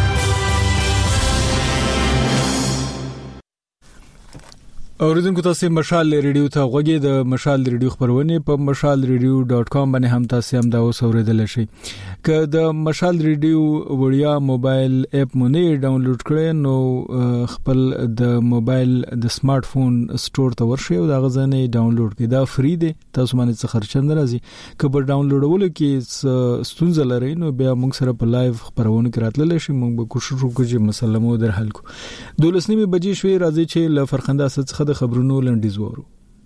اوریدونکو تاسو مشال ریډیو ته غوږی د مشال ریډیو خبرونه په mashalradio.com باندې هم تاسو هم دا اوسوریدل شي که د مشال ریډیو وړیا موبایل اپ مونږ ډاونلوډ کړئ نو خپل د موبایل د سمارټ فون سٹور ته ورشئ او دا غزنه ډاونلوډ کړئ دا فری دی تاسو باندې څه خرچ نه راځي که په ډاونلوډولو کې ستونزه لرئ نو بیا موږ سره په لایو خبرونه کې راتللی شي موږ به کوشش وکړو چې مسله مو در حل کو 12:30 بجې شوي راځي چې ل فرخنده څخه د خبرونو لنډیز وورو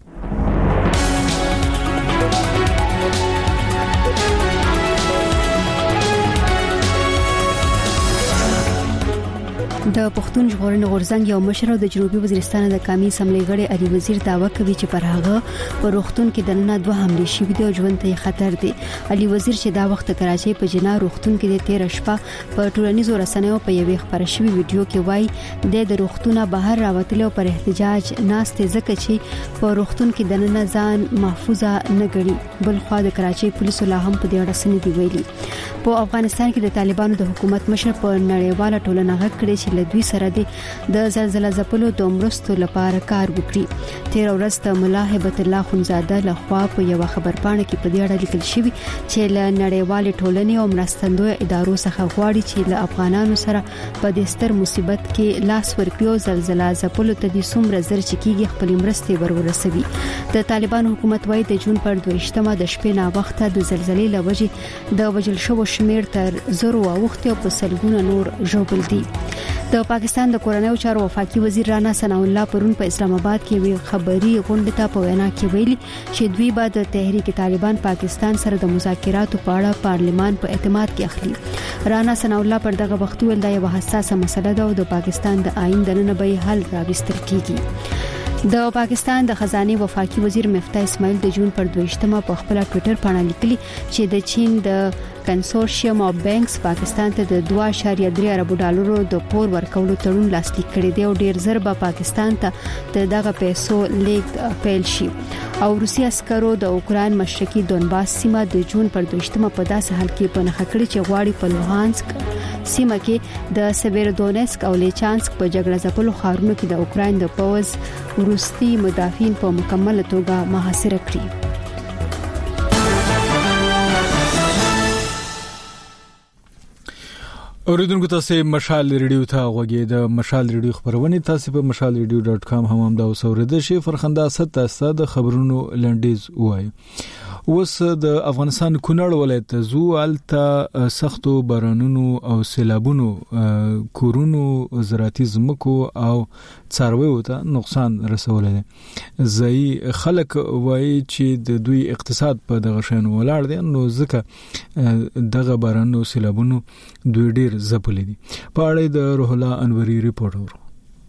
د پښتون ژغورنې غورځنګ یو مشر د جنوبي وزیرستان د قومي اسمبلی غړي علي وزیر دعوه کوي چې پر هغه په روغتون کې د نن 2 حملې شوې دي او ژوند ته خطر دی علي وزیر چې دا وخت کراچۍ په جنا روغتون کې د 13 شپه په ټولنیزو رسنیو په یوې خبره شوې ویډیو کې وایي د روغتونه بهر راوتلو پر احتجاج ناشته ځکه چې په روغتون کې د نن ځان محفوظه نه ګڼي بل خو د کراچۍ پولیسو لا هم په دې اړه سن دی ویلي په افغانستان کې د طالبانو د حکومت مشر په نړیواله ټولنه غږ کړي چې دوی سره د زلزلہ ځپلو د مرستو لپاره کار وکړي 13 ورځ د مولا هبت الله خنزاده لخوا په یو خبرپاڼه کې په دې اړه لیکل شوی چې له نړیوال ټولنې او مرستندوی ادارو څخه غواړي چې له افغانانو سره په دې ستر مصیبت کې لاس ورکړي او زلزلہ ځپلو ته د څومره زر چکیږي خپل مرستې ورورسوي د طالبانو حکومت وايي د جون پر 22مه د شپې نا وخته د زلزلې لوجې د وجل شو شمیر تر 0 وخت او په سلګونه نور ژوبل دي د پاکستان د کورنیو چارو وفاقي وزیر رانا ثنا الله پرون په اسلام آباد کې وی خبري غونډه ته په وینا کې ویلي چې دوی بعد د تحریک طالبان پاکستان سره د مذاکراتو په اړه پارلمان په اعتماد کې اخلي رانا ثنا الله پر دغه وخت ویل دا یو حساسه مسله ده او د پاکستان د آئین د نن به حل راوستل کیږي د پاکستان د خزانه وفاقي وزیر مفتاح اسماعیل د جون پر 22مه په خپل ټوئیټر باندې لیکلي چې د چین د کنسورشیم اف بانکس پاکستان ته د 2.3 ارب ډالرو د پور ورکولو تړون لاسلیک کړی دی او ډیر زر به پاکستان ته دغه پیسو لیږد پیل شي او روسي عسکرو د اوکران مشرقي دونباس سیمه د جون پر 22مه په داسې حال کې په نخښه کړی چې غواړي په لوهانسک سیمه کې د سیبیرودونسک او لیچانسک په جګړه ځپلو ښارونو کې د اوکران د پوز روسي مدافعین په مکمل توګه محاصره کړي اوریدونکو تاسو مشال ریډیو ته غوږی د مشال ریډیو خبرونه تاسو په mashalradio.com هم دا اوسورده شي فرخنده ست د خبرونو لنډیز وای اوس د افغانستان کونړ ولایت زو الته سختو بارانونو او سیلابونو کورونو زراعتي زمکو او څارویو ته نقصان رسولی دی ځای خلک وایي چې د دوی اقتصاد په دغه شان ولاړ دی نو ځکه دغه بارانونو سیلابونو دوی ډیر ځپلي دي په اړه د روح الله انوري ریپورت ورو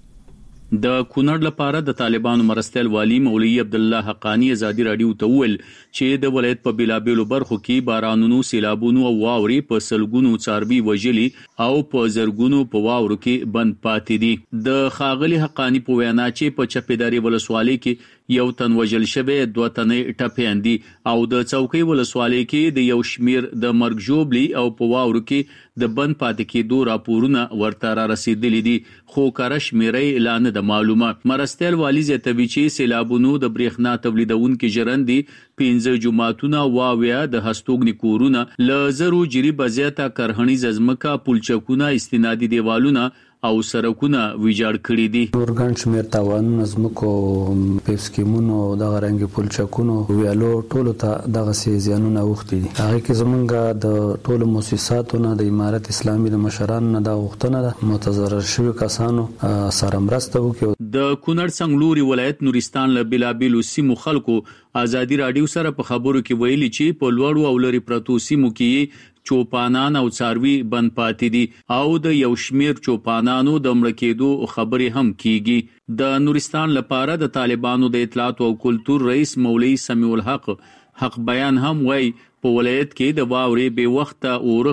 د کونړ لپاره د طالبانو مرستیال والی مولوی عبد الله حقانی ازادي رادیو ته ویل چې د ولایت په بلابلو برخو کې بارانونو سیلابونو او واوري په سلګونو څاروي وژلي او په زرګونو په واورو کې بند پاتې دي د خاغلی حقانی په وینا چې په چپیداري ولسوالۍ کې یو تن وژل شوی 2 تنې ټپيان دي او د چوکۍ ولسوالۍ کې د یو شمیر د مرګ جوړبلي او په واورو کې د بند پاتې کېدو راپورونه ورته را رسیدلي دي خو کار شمیرې اعلان د معلومه مرستیال والی زیاتوي چې سیلابونو د برېښنا تولیدونکو جرندي 15 جماعتونه واویا د هستوګنی کورونه لزرو جری بزیاته کرهنی زمکا پلچکونه استنادي دیوالونه او سرکونه ویجاړ کړی دي اورګان شمیر تاوانونه زمکو پېسکیمونو د غرنګ پلچکونو ویالو ټولو ته دغه سي زیانونه وختي دي هغه کې زمونږ د ټولو مؤسساتونو د امارت اسلامي د مشرانو نه د وختونه د متضرر شوی کسانو سره مرسته وکړي د کونړ څنګلوري ولایت نورستان له بلابلو سیمو خلکو ازادي رادیو سره په خبرو کې ویلي چې په لوړو او لری پروتو سیمو کې چوپانان او څاروي بند پاتې دي او د یو شمیر چوپانانو د مړ کېدو خبرې هم کیږي د نورستان لپاره د طالبانو د اطلاعات او کلتور رئیس مولوی سمیع الحق حق بیان هم وای په ولایت کې د واوري به وخت اورخت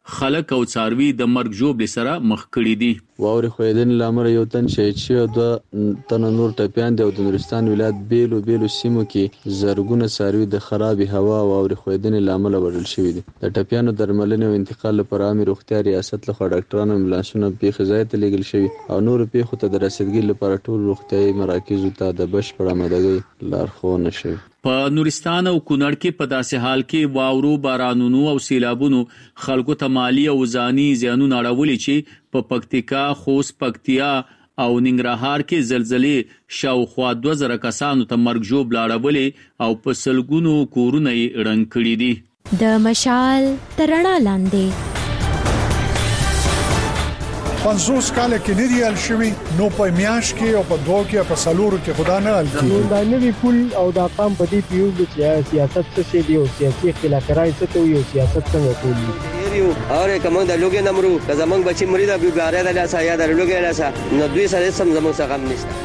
خلک او څاروي د مرګ ژوبل سره مخ کړي دي. واوري خویدن لامل یو تن شهید شو د تن نور ټپیان د نورستان ولایت بیلو سیمو کې زرګونه څاروي د خرابې هوا او واوري خویدن لامل وړل شوی دي. د ټپیانو درملنه او انتقال لپاره عامه روغتیا ریاست لخوا ډاکټرانو امبولانسونه په خزای ته لګل شوی او نور په خو ته د رسیدګۍ لپاره ټول روغتیايي مراکز ته د بشپړ آمادګۍ لارښوونه شوی. په نورستان او کونړ کې په داسې حال کې واورو بارانونو او سیلابونو خلکو ته مالی او ځاني زیانونه اړولي چې په پکتیکا، خوست، پکتیا او ننګرهار کې زلزلې شاوخوا 2000 کسانو ته مرګ ژوبل اړولې او په سلګونو کورونه یې ړنګ کړي دي. د مشال ترڼا لاندې 50 کال کې نه دی ال شوی نو په میاش کې او په دوه کې په سالورو کې خدا نه ال کی دا نوی پول او دا قام په دې پیو چې سیاست څه دی او سیاسي اختلافات څه ته یو سیاست څنګه کوي اور کوم د لوګي نمرو که زمنګ بچی مریدا بیګاره د لاسه یا د لوګي لاسه نو دوی سره سم زموږ څخه غم نشته.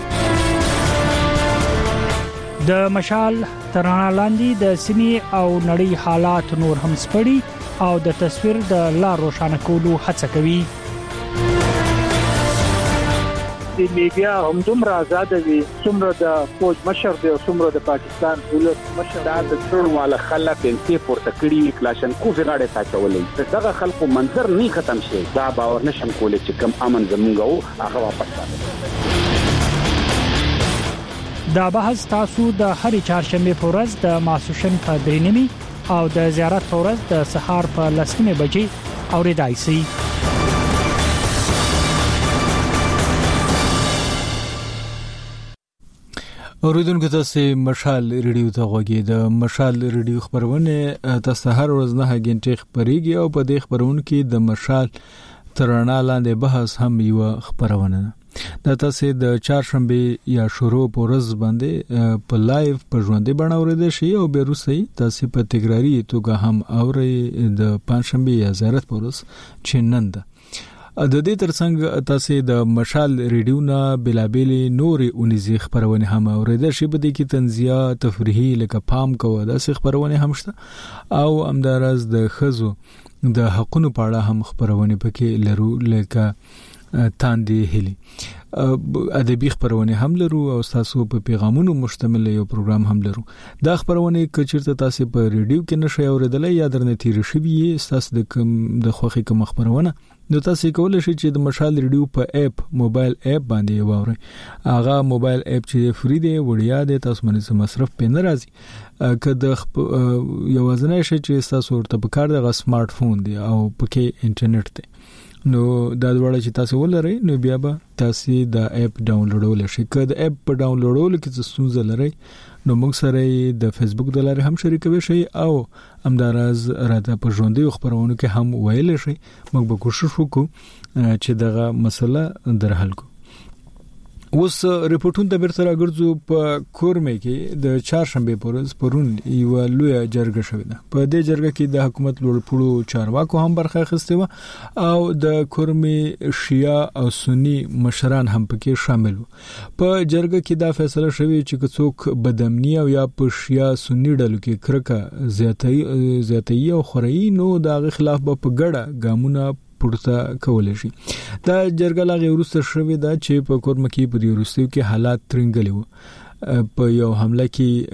د مشال ترڼا لاندې د سیمې او نړۍ حالات نور هم سپړي او د تصویر د لار روښانه کولو هڅه کوي. د میډیا هم دومره آزاد وي څومره د فوج مشر دی او څومره د پاکستان ولس مشر د څړواله خلک انتي پورته کړي کلاشن کو غاړه تاچولې دغه خلکو منظر نه ختم شي دا باور نشم کولای چې کم امن زمونږ هغه واپس راځي. دا بحث تاسو د هرې چهارشنبه په ورځ د ماسوشن په 3:30 او د زیارت په ورځ د سهار په 10:00 بجې اوریدای شئ. اوریدونکو تاسو مشال ریډیو ته غوږی د مشال ریډیو خبرونه تاسو هر ورځ 9 غنټې خبريږي او په دې خبرونه کې د مشال ترڼا لاندې بحث هم یو خبرونه ده. تاسو د چهارشنبه یا شروع په ورځ باندې په لایو په ژوندۍ بڼه اوریدل شي او به روسي تاسو په تکراری توګه هم اوري د پنځشنبه یا زیارت په ورځ چې نن ده. د دې ترڅنګ تاسو د مشال ریډیو نه بلابلې نورې اونیزي خبرونه هم اوریدل شي. په دې کې تنزیه تفریحي لکه پام کوه د خبرونه هم شته او همدارس د خزو د حقونو په اړه هم خبرونه پکې لرو لکه تاندې هلي ادبي خبرونه هم لرو او تاسو په پیغامونو مشتمل یو پروګرام هم لرو. دا خبرونه کچیرته تاسو په ریډیو کې نشئ اوریدل یا درنه تیر شوی تاسو د خوخي کوم خبرونه نو تاسو کولای شئ چې د مشال ریډیو په اپ موبایل اپ باندې واورئ. هغه موبایل اپ چې فری دی وړیا دی تاسو باندې مصرف په ناراضي کده یو ځنه شي چې تاسو ورته په کار د سمارټ فون دی او پکې انټرنیټ دی نو دا ډول چې تاسو ولرئ نو بیا به تاسو د اپ ډاونلوډول شئ. کله اپ په ډاونلوډول کې څه ستونزه لرئ نو موږ سره د فیسبوک د لارې هم شریکوي شئ او همدارز راته په ژوندۍ خبرونو کې هم ویل شئ. موږ به کوشش وکړو چې دغه مسله در حل کړو. اوس ریپورتونه د بیرته راګرځو په کورمه کې د چهارشنبه په ورځ پرون یو لوی جرګه شوې ده. په دې جرګه کې د حکومت لوړپوړو چارواکو هم برخه اخیسته و او د کورمه شیعه او سنی مشران هم پکې شامل وو. په جرګه کې دا فیصله شوې چې څوک بدامنی او یا په شیعه سنی ډلو کې کرکه زیاتې او خوري نو د خلاف په ګډه ګامونه پورته کولای شي. دا جرګه لا غوړسته شوې ده چې په کورمه کې په یورستیو کې حالات ترنګلي وو. په یو حمله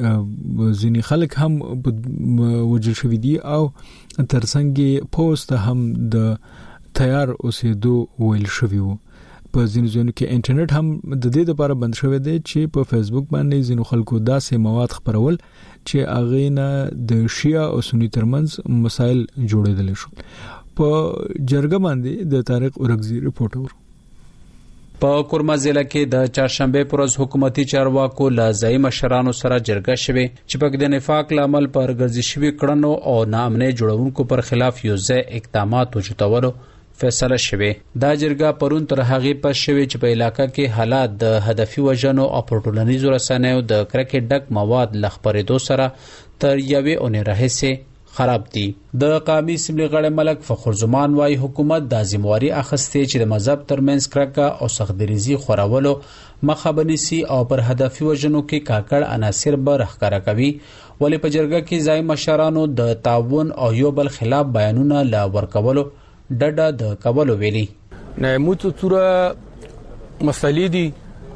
کې ځینې خلک هم وجل شوی دي او ترڅنګ پوسټ هم د تیار اوسېدو ویل شوی وو. په ځینو کې انټرنیټ هم د دې لپاره بند شوی دی چې په فیسبوک باندې ځینو خلکو داسې مواد خبرول چې هغه نه د شیعه او سنی ترمنځ مسایل جوړېدل شو. په جرګه باندې د طارق اورغزی رپورټ ور په کورما ضلع کې د چهارشنبه پر ورځ حکومتي چارواکو لازمي مشرانو سره جرګه شوه چې په د نفاق لامل پر ګرځي شوی کړنو او نامنه جوړونکو پر خلاف یو ځای اقدامات وجوتولو فیصله شوه. دا جرګه پرون تر هغه پس شوه چې په علاقې کې حالات د هدفي وژنو او پټولنیزو رسنیو د کرکټ ډک مواد لخبرېدو سره تر یوې اونۍ راهیسې خراب دي. د قومي اسمبلی غړی ملک فخر زمان وايي حکومت د ذمہواری اخیستې چې د مذهب ترمنځ کرکه او سختدریزي خورولو مخه بنسي او پر هدفي وژنو کې کاکړ عناصر به راښکاره کوي. ولې په جرګه کې ځای مشرانو د تعاون او یو بل خلاف بیانونه لا ورکولو ډډه د کولو ویلي. نه موږ څوره مسلې دي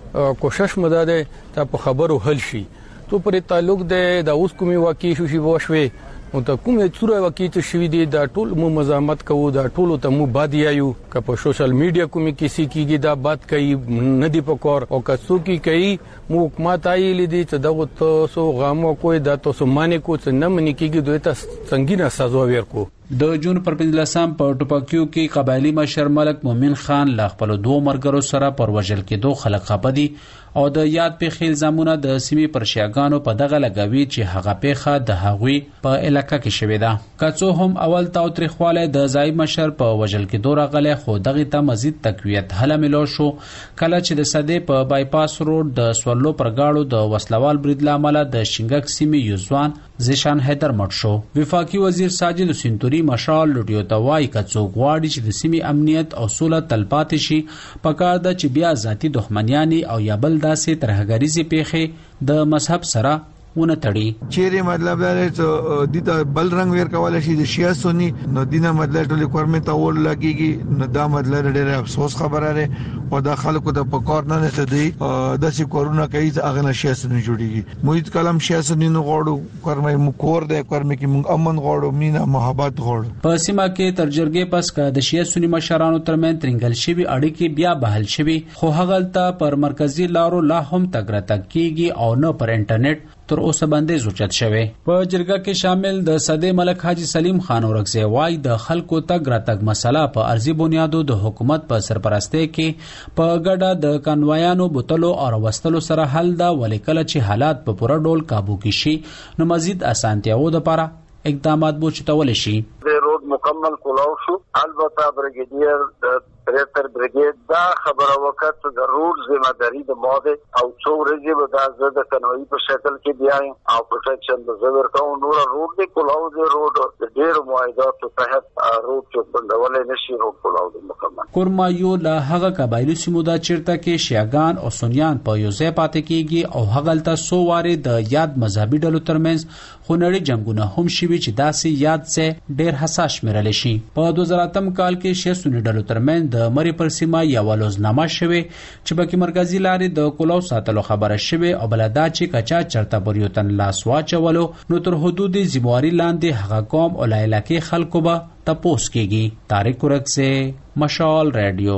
کوشش مداده ته په خبرو حل شي تو پر تعلق د اوس کومي واقع شو شي وشوي او ته کومه څوره واقع ته شوې دي دا ټول مو مزاحمت کوو دا ټول ته مو باد یایو که په سوشل میډیا کومي کسی کیږي دا بات کوي نه دی پکور او که څوک کوي مو حکومت ایلې دي ته دغه تاسو غامو کوی دا تاسو معنی کو څه نه منی کیږي دوی ته څنګه سزا ورکو. د جون پر 15 په ټوپکیو کې قبایلی مشر ملک مومن خان لا خپل دوه مرګرو سره پر وجل کې دوه خلک خپدي او د یاد په خیل زمونه د سیمې پر شیاګانو په دغه لګوي چې هغه پیخه د هغوی په علاقې کې شوې ده. کڅو هم اول تاوتریخواله د ځای مشر په وجل کې دوه غلې خو دغه ته مزید تقویت هله ملو شو کله چې د صدې په بایپاس روډ د سوالو پر گاړو د وسلوال برید لامل د شینګک سیمې یوزوان زیشان حیدر مړ شو. وفاقي وزیر ساجد سنتوري مشال لټیو توای کڅو غواړي چې د سیمې امنیت او سوله تلپاتې شي پکار د چې بیا ذاتی دښمنیانی او یا بل داسې ترهګریزي پیخي د مذهب سره ونه تړي. چیرې مطلب دا چې د ته بل رنگ ور کول شي د شیا سنی نو دینه مطلب ټول کورمه ته ور لګيږي نو دا مطلب ډېر افسوس خبره ده او د خلکو د پکور نه نشته دی د سی کورونا کوي هغه شیا سنی جوړيږي موږ کلم شیا سنی نو غوړو کورمه مو کور ده کورمه کې موږ امن غوړو مینا محبت غوړو. په سیمه کې تر جرګې پس کا د شیا سنی مشرانو ترمن ترنګل شوی اړیکې بیا بحال شوی خو هغه پر مرکزی لارو لا هم تګراتګ کیږي او نه پر انټرنیټ تر اوسه باندې زوچت شوی. په جرګه کې شامل د صدې ملک حاجی سلیم خان اورغزی وای د خلکو تګ راتګ مسله په ارضی بنیادو د حکومت په سرپرستی کې په ګډه د کنوایانو بوتلو او وستلو سره حل دا ولیکل چې حالات په پوره ډول काबू کې شي نو مزید اسانتیاو د لپاره اقدامات بو چتول شي. د روډ مکمل کولاو شو البته برګیډیر پریتر برګیډ دا خبره وکړه د روډ ذمہ داری د ماده او څو ورځې به دا د کنوي په شکل کې بیا او پروټیکشن د زور کوم نور روډ دی کولاو د روډ د ډیر موایدات په تحت روډ چې بندولې نشي روډ کولاو د مکمل کورما یو له هغه قبایلی سیمو دا چیرته کې شیاګان او سنیان په یو ځای پاتې کیږي او هغه تل سو واره د یاد مذهبي ډلو ترمنځ خونړي جنگونه هم شوي چې داسې یاد څخه ډیر حساس شمیرل شي. په 2008 کال کې شې سنی ډلو ترمنځ د مری پر سیمه یو ولوزنامه شوه چې بکی مرکزی لارې د کولاو ساتلو خبره شوه او بلدا چې کچا چرته بریوتن لاس واچولو نو تر حدود ذمہواری لاندې هغه قوم او علاقې خلکو به تپوس کیږي. طارق ورکسه مشال رادیو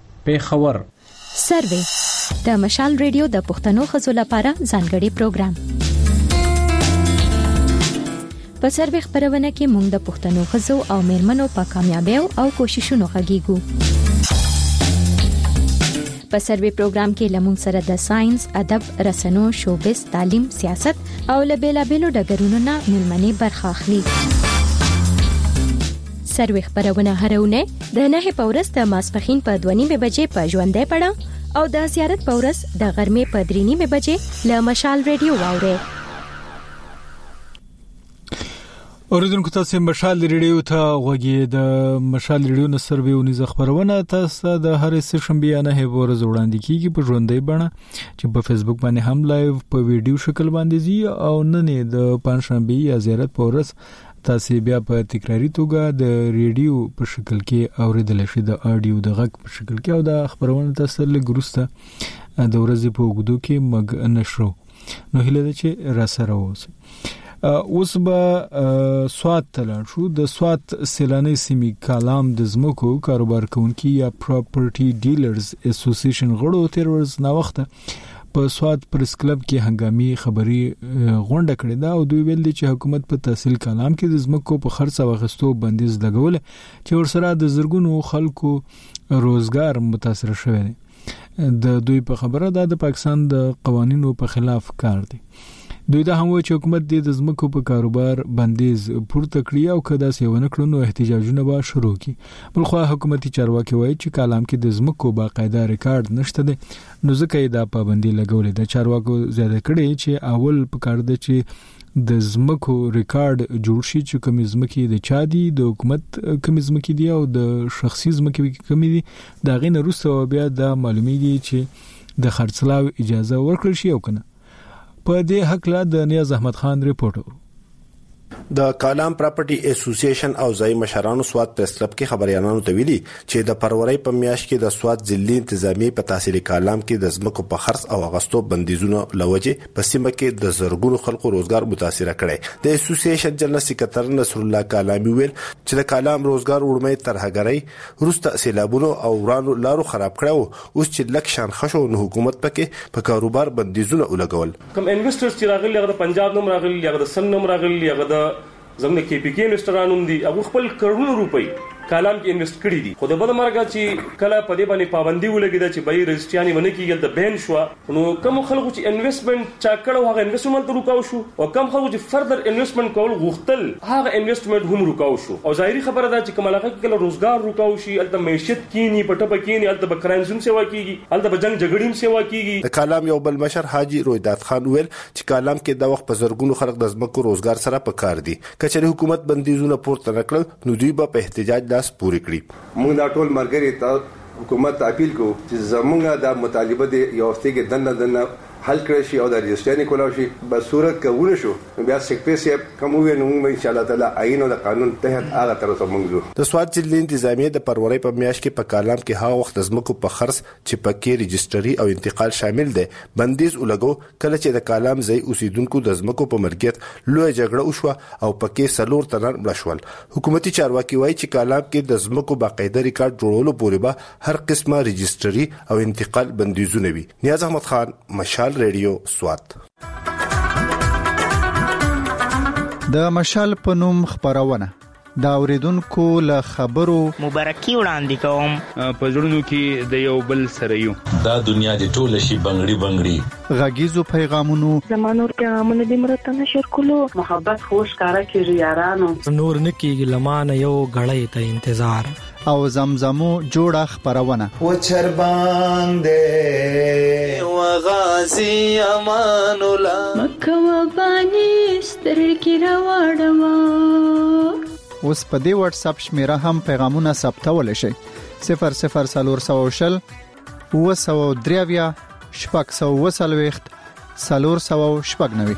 پیښور. سروې د مشال رادیو د پښتنو خزو لپاره ځانګړي پروګرام په سروې خبرونه کې موږ د پښتنو خزو او میرمنو په کامیابیو او کوششونو غږیږو. په سروې پروګرام کې لمون سره د ساينس، ادب، رسنو، شوبز، تعلیم، سیاست او لبیلابیلو ډګرونو نه ملمنې برخه اخلي. سروې خبرونه هرونه د 9 پورس د ماسپخین په 2:30 بجې په ژوندې پړه او د زیارت پورس د غرمې په 3:30 بجې له مشال رادیو واوري. اوریدونکو تاسو مشال ریډیو ته غوږی د مشال ریډیو نسروي ونیزه خبرونه تاسو د هر څه شنبه نه هیبور وړاندې کیږي په ژوندۍ بڼه چې په فیسبوک باندې هم لایو په ویډیو شکل باندې زی او نن د پنځشنبه یا زیارت پورس تاسو بیا په تکراری توګه د ریډیو په شکل کې اوریدل شي د اډیو د غږ په شکل کې او د خبرونه تاسو له ګروسته د ورځې په وګړو کې مګ نشرو نو هله د چې را سره اوسه. اوس به سوات تلل شو د سوات سیلانی سیمې کلام د زمکو کاروبار کوونکي یا پراپرټي ډیلرز اسوسییشن غړو تیر ورځ نا وخت په سوات پریس کلب کې هنګامي خبري غونډه کړې ده او دوی ویل چې حکومت په تحصیل کلام کې د زمکو په خرڅ واغستو بندیز لګول چې ورسره د زرګونو خلکو روزګار متاثر شوی دی. د دوی په خبره ده د پاکستان د قوانینو په خلاف کار دی. دوی دا هم وایي چې حکومت د زمکو په کاروبار بندیز پورته کړی او کدا سیونه کړو نو احتجاجونه به شروع کی. بلخو حکومتي چارواکي وایي چې کلام کې د زمکو باقاعده ریکارډ نشته دی نو ځکه دا پابندي لګولې ده. چارواکو زیاده کړي چې اول په کار ده چې د زمکو ریکارډ جوړ شي چې کوم زمکي د چا دي د حکومت کوم زمکي دي او د شخصي زمکي کوم دي دا غینه روسو بیا د معلومیږي چې د خرڅلاو اجازه ورکړل شي او کنه. په دې حق لا د نیاز احمد خان ریپورت. د کالام پراپرټي اسوسییشن او ځای مشرانو سواد پریس کلب کې خبريالانو ته ویلي چې د فروری په میاشت کې د سواد ځلي انتظامی په تحصیل کالام کې د ځمکو په خرڅ او اغستو بندیزونو لوجه په سیمه کې د زرګونو خلکو روزګار متاثر کړي. د اسوسییشن جنرال سکرټر نصر الله کالامي ویل چې د کالام روزګار وړمې ترهګرۍ روسته سیلابونو او ورانو لارو خراب کړو. اوس چې لکشان خشو نو حکومت پکې په کاروبار بندیزونه ولګول. کوم انویسټرز چې راغلي هغه د پنجاب نوم راغلي هغه د سن نوم راغلي هغه د زموږ کې پی کې انویسټرانو دي هغه خپل کروڑونو روپۍ کالام کې انویسټ کړی دي. خو د بل مرګه چې کله په دې باندې پابندي ولګیدا چې بای رجسټریانی باندې کېږي د بین شو نو کوم خلکو چې انویسټمنت چا کړو هغه انویسټمنت رکاو شو او کوم خلکو چې فردر انویسټمنت کول غوښتل هغه انویسټمنت هم رکاو شو. او ظاهري خبره ده چې کوم علاقه کې کله روزګار رکاو شي الته معیشت کینی پټه پکینی الته به کرایم سیوا کیږي الته به جنگ جګړې سیوا کیږي. د کالام یو بل مشر حاجی رویداد خان ویل چې کالام کې د وخت په زرګونو خلک د ځمکو روزګار سره پکار دي. کچېرې حکومت بندیزونه پورته نکړل نو دوی به په احتجاج لاس پوري کړي. موږ دا ټول مرګري ته حکومت ته اپیل کوو چې زموږه د مطالبه د یو هفته کې دنه حل کړی شي او د رجسټري کولاو شي به صورت کوونه شو بیا سیکریټری صاحب کوم وی نو ان شاء الله تعالی عین او د قانون تحت هغه تر اوسه موږ د سواد ځلي انتظامیه د فروری په میاشت کې په کالام کې هغه وخت زمکو په خرڅ چې پکې رجسټري او انتقال شامل دي بندیز ولګو کله چې د کالام ځای اوسیدونکو د زمکو په ملکیت لوی جګړه وشو او پکې سلور تنن ملشول. حکومتي چارواکي وایي چې کالام کې د زمکو باقاعده ریکارډ جوړولو پورې به هر قسمه رجسټري او انتقال بندیزونه وي. نیاز احمد خان، مشال ریډیو، سوات. د مشال په نوم خبرونه دا اوریدونکو له خبرو مبارکي وړاندې کوم په ژوندونو کې د یو بل سره یو دا دنیا د ټول شي بنگړي غږیزو پیغامونو زمانور پیغامونه د مرته نشر کولو محبت خوش کارا کیږي یارانو نور نکیږي لمانه یو غړې ته انتظار او زمزمو جوړه خبرونه و چربان دې و غازی امان الله مکه و بانی سترګې راوړم. اوس په دې واتس اپ شمیره هم پیغامونه ثبتول شي 00400 903 640 490.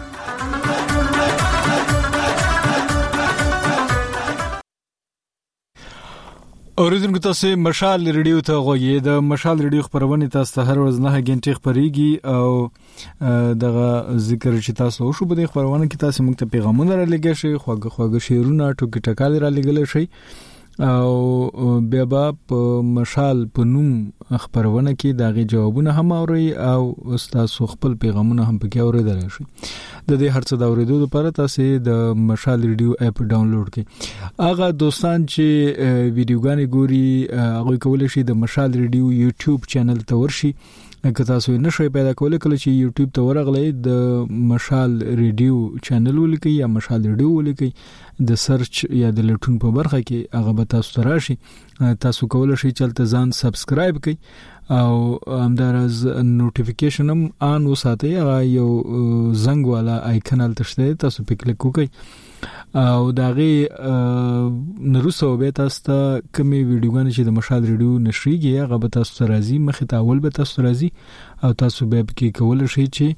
اوریدونکو تاسو مشال ریډیو ته غوږی د مشال ریډیو خبرونه تاسو ته هر ورځ 9 غنټې خبريږي او دغه ذکر چې تاسو شو په دې خبرونه کې تاسو موږ ته پیغامونه را لګی شي خواږه شیرونه ټوکی ټکال را لګل شي او بیا په مشال په نوم خبرونه کې دغه جوابونه هم اوري او تاسو خپل پیغامونه هم پکې اوریدل شي. د دې هرڅه د اوریدو لپاره تاسو د مشال ریډیو اپ ډاونلوډ کړئ. هغه دوستان چې ویډیوګانې ګوري هغه کولای شي د مشال ریډیو یوټیوب چینل ته ورشي. که تاسو نشئ پیدا کولای کله چې یوټیوب ته ورغلی د مشال ریډیو چینل ولیکئ یا مشال ریډیو ولیکئ د سرچ یا د لټون په برخه کې هغه به تاسو ته راشي. تاسو کولای شئ چې ځان سبسکرایب کړئ او همدارز نوټیفیکیشن هم آن وساتئ. هغه یو زنګ والا آیکن التشته تاسو په کلیک وکړئ او داغه نروسو به تاسو ته کومې ویډیوګانې چې د مشال ریډیو نشریږي هغه به تاسو ته راځي مخې ته اول به تاسو راځي او تاسو به کې کولای شئ چې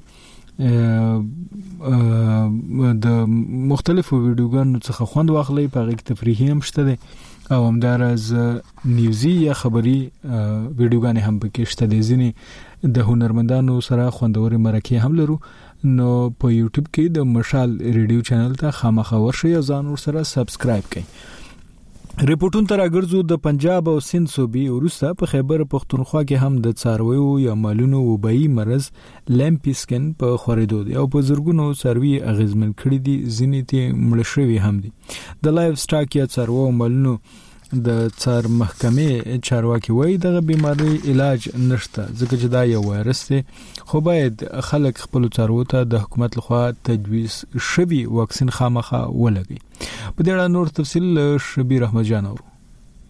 د مختلفو ویډیوګانو څخه خوند واخلئ. په هغه کې تفریحي هم شته دي او همدارز نیوزي یا خبري ویډیوګانې هم پکې شته دي. ځینې د هنرمندانو سره خوندوري مرکې هم لرو. نو په یوټیوب کې د مشال ریډیو چینل ته خامخا ورشئ او ځان ورسره سبسکرایب کړئ. ریپورتون تر اگرزو د پنجاب او سند صوبې وروسته په خیبر پختونخوا کې هم د څارویو یا مالونو وبایي مرز لمپسکن په خورېدو دي او په زرګونو څاروي اغیزمن کړي دي. ځینې ته مړ شوي هم دي. د لایف سټاک یا څاروو مالونو د څار محکمې چارواکي وایي دغه بیماری علاج نشته ځکه چې دا یو وایرس دی خو باید خلک خپل څاروو ته د حکومت لخوا تجویز شوی واکسین خامخا ولګي. په دې اړه نور تفصیل شبیر احمد جان اورو.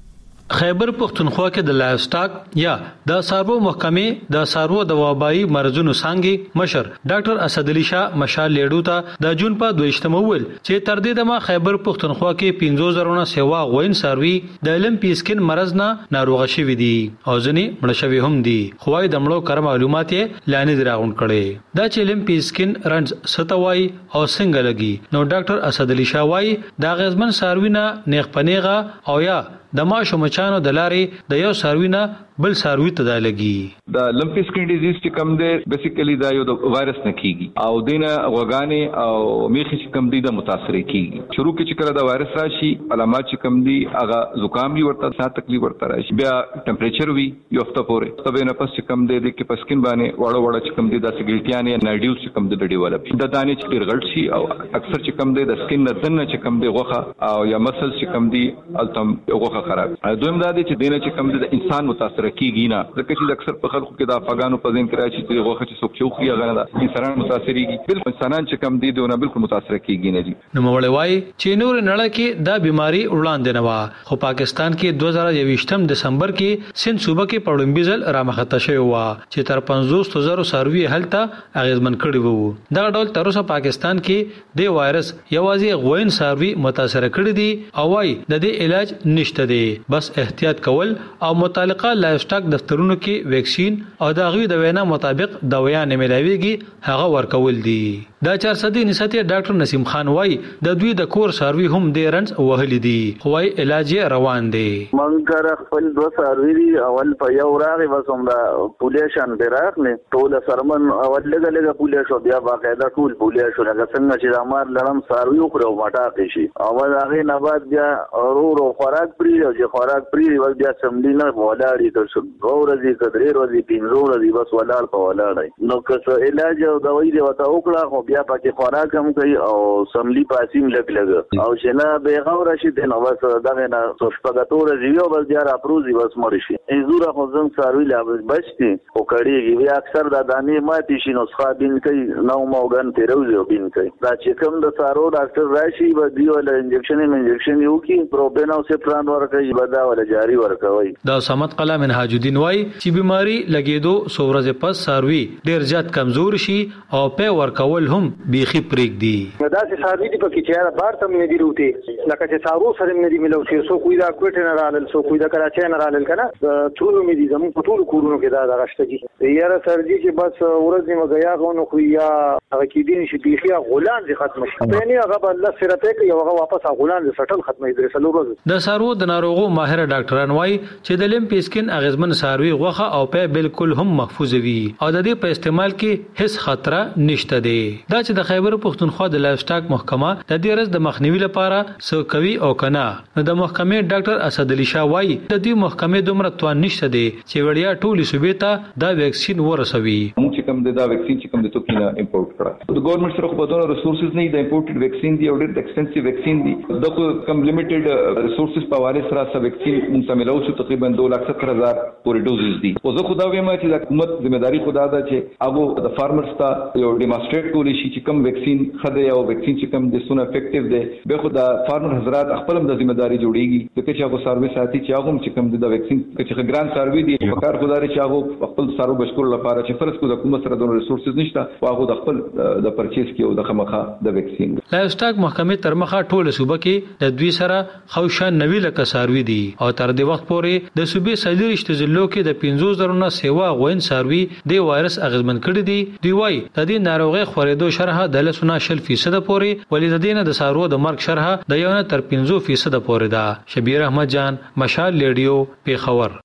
خیبر پختونخوا کې د لایف سټاک یا د سارو محکمې د سارو د وبایي مرزونو څنګه مشر ډاکټر اسد علي شاه مشال لیډو ته د جون په 22 ول چې تر دې دمه خیبر پختونخوا کې 15000 سیوا غوین سروي د لمپیسکن مرز نه ناروغ شوی دي او ځنی مړ شوی هم دي خوای د مړو کر معلومات یې لانی دراغون کړي دا چې لمپیسکن رنز ستوي او څنګه لګي نو ډاکټر اسد علي شاه وايي دا غزمن ساروینه نیغ پنیغه او یا د ماشو مچانو د لارې د یو ساروینه بل ساروی ته دا لګي دا لمپیسکن ډیزیز چې کوم دی بیسیکلی دا یو د وایرس نه کیږي او دینه وګانې او میخي چې کوم دی د متاثر کیږي شروع کې چې کله دا وایرس راشي علامات چې کوم دی هغه زکام وي ورته سات تکلیف ورته راشي بیا ټمپریچر وي یو هفته پورې تبه نه پس چې کوم دی د کې پسکن باندې وړه چې کوم دی د سګلټیان یا نایډیوس چې کوم دی د ډیولپ د دانې چې ډیر غلط شي او اکثر چې کوم دی د سکن نه دنه چې کوم دی غوخه او یا مسل چې کوم دی التم غوخه خراب دویم دا دی چې دینه چې کوم دی د انسان متاثر کیږي نه ځکه چې اکثر په خلکو کې د افغانو په ذهن کې راځي چې غوخه چې څوک چوخي غنه د انسانانو متاثرېږي بالکل انسانان چې کم دي دونه بالکل متاثر کیږي نه دي نو مولوی وايي چې نور نړۍ کې دا بيماري وړاندې نه و خو پاکستان کې 2023 دسمبر کې سند صوبه کې پړومبي ځل رامخته شوی و چې تر 50000 سروي هلته اغیزمن کړي وو دا ډول تر اوسه پاکستان کې د وایرس یوازې غوین سروي متاثر کړي دي او وايي د دې علاج نشته دی بس احتیاط کول او متعلقه لایف سټاک دفترونو کې ویکسین او د غوی د وینا مطابق دوايان ملاويږي هغه ورکول دي دا 400 نسته ډاکټر نسیم خان وای د دوی د کور سروي هم د رنس وهل دي خوای علاج روان دي منګر خپل دو سروي اول په یو راغي وسوم دا پولیشن دراغله ټول سرمن اول لګه پولیشو بیا باقاعده ټول پولیشو لکه څنګه چې امر لړم سروي خو ماټا شي اول هغه نه بعد بیا ورو خوراک پری او چې خوراک پری بیا سملینا ولاړی تر څو ورځې کډري ورځې پینځو ورځې بس ولاړ په ولاړ نو که علاج او دوايي دی وته وکړه خو بیا پکې خوراک هم کوي او سملی پاسیم لګ او شنه به غوړ شي د نو بس دغه نه سوشپګاتو ورځي او بس بیا راپروزي بس مرشي ایزوره خو زم ساروي لا بچتي او کړي بیا اکثر د دانې ماتي شي نو ښه بین کوي نو موګن تیروزي او بین کوي دا چې کوم د سارو ډاکټر راشي به دی ول انجکشن یو کی پروبین او سپران ورکوي بدا ول جاری ورکوي دا سمت قلا منهاج الدین وای چې بیماری لګیدو سورزه پس ساروي ډیر زیات کمزور شي او په ورکول هم بیخي پریک دی دا چې ساروي دی په کې چې بار تم نه دی روته لکه چې سارو سره نه دی ملو چې سو کوی دا کوټ نه رالل سو کوی دا کراچۍ نه رالل کنه ټول مې دي زمو په ټول کورونو کې دا غشته دي یاره سرجی چې بس ورځ ما غیا غو خو یا هغه کې دي چې بیخي غولان دي ختم شي په نه هغه بل سرته کې یو هغه واپس غولان دي سټل ختمې درې سلو ورځ د سارو د ناروغو ماهر ډاکټران وای چې د لمپیسکن اغیزمن ساروي غوخه او په بالکل هم محفوظ وي او د دې په استعمال کې هیڅ خطر نشته دی دا چې د خیبر پختونخوا د لایف سټاک محکمه د دې رز د مخنیوي لپاره سو کوي او کنه نو د محکمې ډاکټر اسد علي شاه وای د دې محکمې دومره توان نشته دی چې وړیا ټولي صوبې ته دا ویکسین ورسوي موږ چې کوم دا ویکسین چې کوم د توکینه امپورټ کړه د ګورنمنت سره په دونه ریسورسز نه د امپورټډ ویکسین دی او ډېر ایکسپنسیو ویکسین دی دغه کم لیمیټډ ریسورسز په حواله سره سره ویکسین موږ ته ملو شو تقریبا 2,70,000 پورې ډوزز دي او زه خدا وایم چې د حکومت ځمېداري خدا ده چې هغه د فارمرز ته یو ډیمونستریټ کولی شي چې کوم ویکسین خدای او ویکسین چې کوم د سونه افیکټیو دی به خدا فارمر حضرات خپل د ځمېداري جوړیږي چې هغه سروي ساتي چې هغه چې کوم د ویکسین چې ګران سروي دی په کار خدای چې هغه خپل سارو بشکور لپاره چې فرض کو د حکومت سره د ریسورسز نشته او هغه د خپل د پرچیز کې او د خمخه د ویکسین لایف سټاک محکمې تر مخه ټوله صوبه کې د دوی سره خوشان 90 لک سروي دي او تر دې وخت پورې د صوبې سلیریشت ضلعو کې د 15000 نه سیوا غوین سروي د وایرس اغیزمن کړي دي دی وای د دې ناروغي خورېدو شرح د 0.0% پورې ولې د دینه د سارو د مرګ شرح د 1 تر 50% پورې ده شبیر احمد جان مشال لیډیو پیښور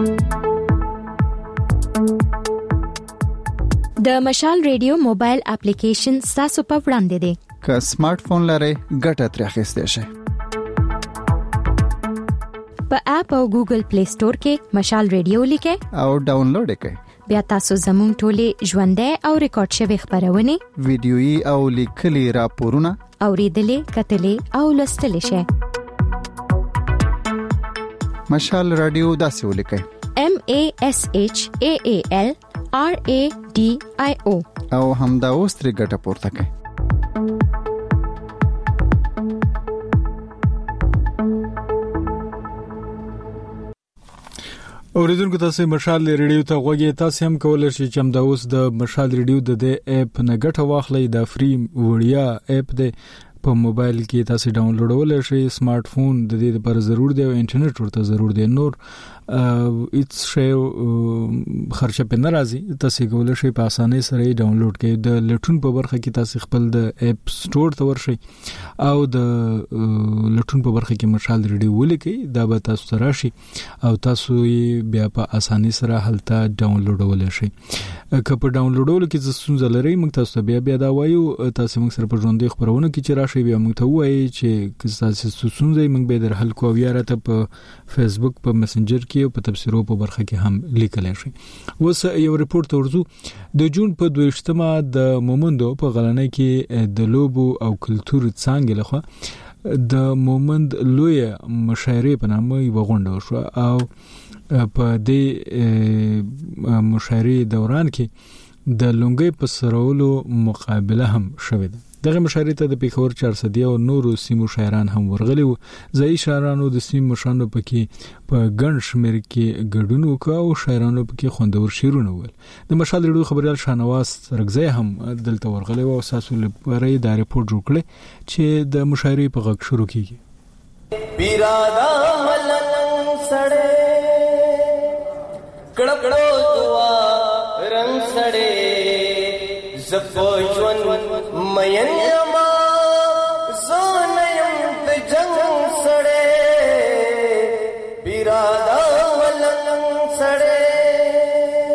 د مشال ریډیو موبایل اپلیکیشن تاسو په وړاندې دی که سمارټ فون لرئ ګټه ترې اخیستئ شئ په اپ او ګوګل پلی سٹور کې مشال ریډیو لیکئ او ډاونلوډ کړئ بیا تاسو زموږ ټولې ژوندۍ او ریکارډ شوی خبرونه ویډیويي او لیکلي راپورونه اوریدلې کتلې او لوستلې شئ مشال رادیو داسې ولیکئ MASHAAL RADIO او همدا اوس ترې ګټه پورته کړئ اوریدونکو تاسو مشال ریډیو ته غوږی تاسو هم کولای شئ چې دا اوس د مشال ریډیو د اپ نه ګټه واخلئ د فری وړیا اپ دی په موبایل کې تاسو ډاونلوډول شئ سمارټ فون د دې لپاره ضرور دی او انټرنیټ ورته ضرور دی نور اټس شی خرچه په ناراضي تاسو کولای شئ په اسانۍ سره یې ډاونلوډ کړئ د لټون په برخه کې تاسو خپل د اپ سٹور ته ورشئ او د لټون په برخه کې مشال ریډیو ولیکئ دا به تاسو ته راشي او تاسو یې بیا په اسانۍ سره هلته ډاونلوډول شئ که په ډاونلوډولو کې څه ستونزه لرئ موږ تاسو بیا دا وایو تاسو موږ سره په ژوندۍ خبرونه کې چې راشي بیا موږ ته وایي چې تاسو ستونزه موږ به در حل کوو یا راته په فیسبوک په مسنجر کې او په تبصرو په برخه کې هم لیکل شي. اوس یو ریپورت ورزو د جون په 22مه د مومندو په غلنۍ کې د لوبو او کلچر څنګه لخوا د مومند لوی مشاعره په نامه یو غونډه شو او په دې مشاعره دوران کې د لونګي په سرولو مقابله هم شوه ده. دغه مشاعره ته د پیښور 400 او نورو سیمو شاعران هم ورغلي وو. ځای شاعرانو د سیمو مشانو پکې په ګڼ شمېر کې ګډون وکاو او شاعرانو پکې خوندور شعرونه ویل. د مشال ریډیو خبريال شاهنواز رګزی هم دلته ورغلي وو او ساسو لپاره دا ریپورت جوړ کړی چې د مشاعره په غږ شروع کیږي. پیرادا ملن سړې کړکړو دوا رنگ سړې زپو ژوند مین یما زونیم ته جنگ سړې بیرادا ولن سړې.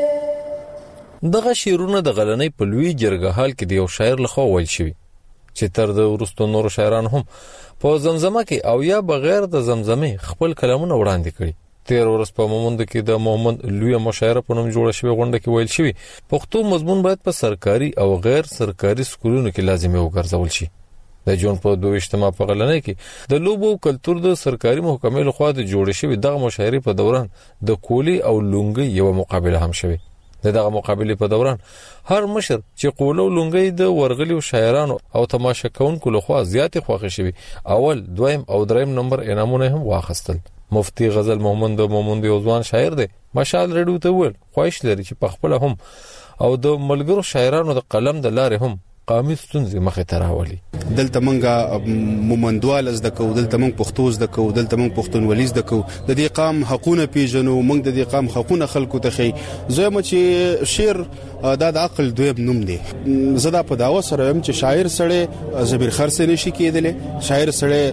دغه شعرونه د غلنۍ په لوی جرګهال کې د یو شاعر لخوا ویل شوی چې تر د ورستو نور شاعران هم په زمزمه کې او یا بغیر د زمزمه خپل کلامونه وړاندې کړي. تیر ورځ په مومند کې د محمد لوی مشاعره په نوم جوړه شوی غونډه کې ویل شوی پښتو مضمون باید په سرکاري او غیر سرکاري سکولونو کې لازمي وګرځول شي. د جون په 22مه په غلنۍ کې د لوبو او کلچر د سرکاري محکمې لخوا د جوړ شوی دغه مشاعره په دوران د کولی او لونګي یو مقابله هم شوی. دغه مقابله په دوران هر مشر چې قولو لونګي د ورغلي شاعرانو او تماشا کوونکو لخوا زیات خوښ شوی اول دویم او دریم نمبر انعامونه هم واخیستل. مفتی غزل محمد یو ځوان شاعر دی مشال ریډیو ته ویل خواهش لري چې په خپل هم او د ملګرو شاعرانو د قلم د لارې هم قامي ستونزې مخې ته راولي. دلته مونږه مومندوال زده کو دلته مونږ پښتو زده کو دلته مونږ پښتونولي زده کو د دې قام حقوقونه پیژنو مونږ د دې قام حقوقونه خلکو ته خي زما چې شعر د عقل دویم نوم دی. زدا په داوا سره هم چې شاعر سره زبیر خرڅ نشي کېدل شاعر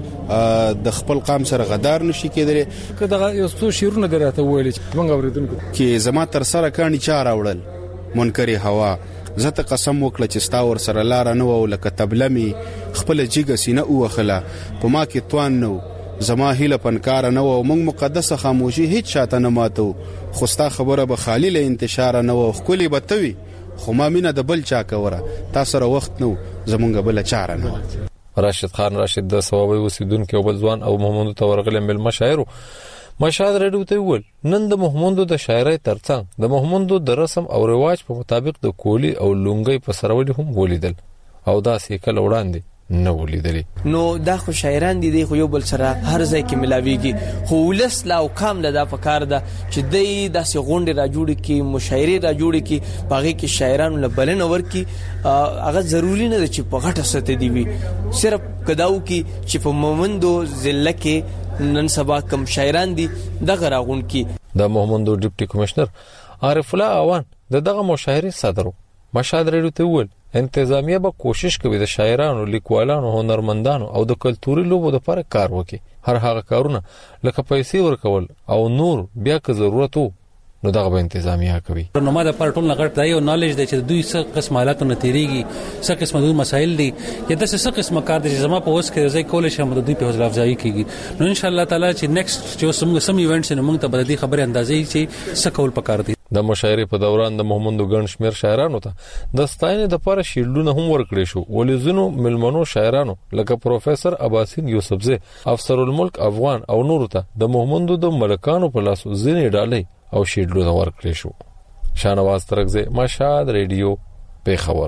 سره د خپل قام سره غدار نشي کېدل. کله یو څو شعرونه درته ویل مونږ اوریدونکو کې زما تر سره کانی چار اوړل منکر هوا زته قسم وکړه چې ستا ور سره لار نه و لکه تبلمي خپل جګه سینه اوخله په ما کې توان نو زما هیله پنکار نه و موږ مقدسه خاموشي هیڅ شاته نه ماتو خو ستا خبره به خالی له انتشار نه و خولي بتوي خو ما مینه د بل چا کوره تاسو را وخت نو زمونږ بل چاره نه. راشد خان راشد د ثوابي وسیدونکو او بل ځوان او محمد تورغل مل مشاعر مشاد ریډیو ته ول نن د محمدو د شاعرۍ ترڅنګ د محمدو د رسم او رواج په مطابق د کولی او لونګي په سرولې هم ولیدل او دا سیکل وړاندې نه ولیدلی. نو دا خو شاعران دي خو یو بل سره هر ځای کې ملاويږي خو ولس لا او کام له دا پکار ده چې دای داسې غونډه را جوړ کی مشاعره را جوړ کی باغې کې شاعرانو له بلنه ورکی هغه ضروری نه چې په غټه سطح دی وي صرف کداو کی چې په مومندو ضلع کې نن سبا کم شاعران دي دغه راغون کی. د محمدو ډیپټي کمشنر عارف الله اوان دغه مشاعره صدرو مشاد ریډیو ته ویل انتظامیه به کوشش کوي د شاعرانو لیکوالانو هنرمندانو او د کلتوري لوبو لپاره کار وکړي. هر هغه کارونه لکه پیسې ورکول او نور بیا که ضرورت وو نو دغه به انتظامیه کوي. نو ما د پرټول نغټ دی او نالج دی چې دوی څه قسم حالات نه تیریږي څه قسم دوی مسایل دي یا د څه قسم کار دي چې زما په اوس کې ځای کول شم د دوی په حوصله افزایی کیږي. نو ان شاء الله تعالی چې نیکسټ چې سم ایونټس نه موږ ته به د خبرې اندازې چې څه کول پکار دي. د مشاعره په دوران د محمد ګڼ شمیر شاعرانو ته د ستاینې د لپاره شیلډونه هم ورکړي شو. ولزنو ملمنو شاعرانو لکه پروفیسور عباسین یوسفزی افسر الملک افغان او نور ته د محمد د ملکانو په لاس ځینې ډالۍ او شیډلونه ورکړي شو. شاهنواز ترکزی مشاد ریډیو پیښور.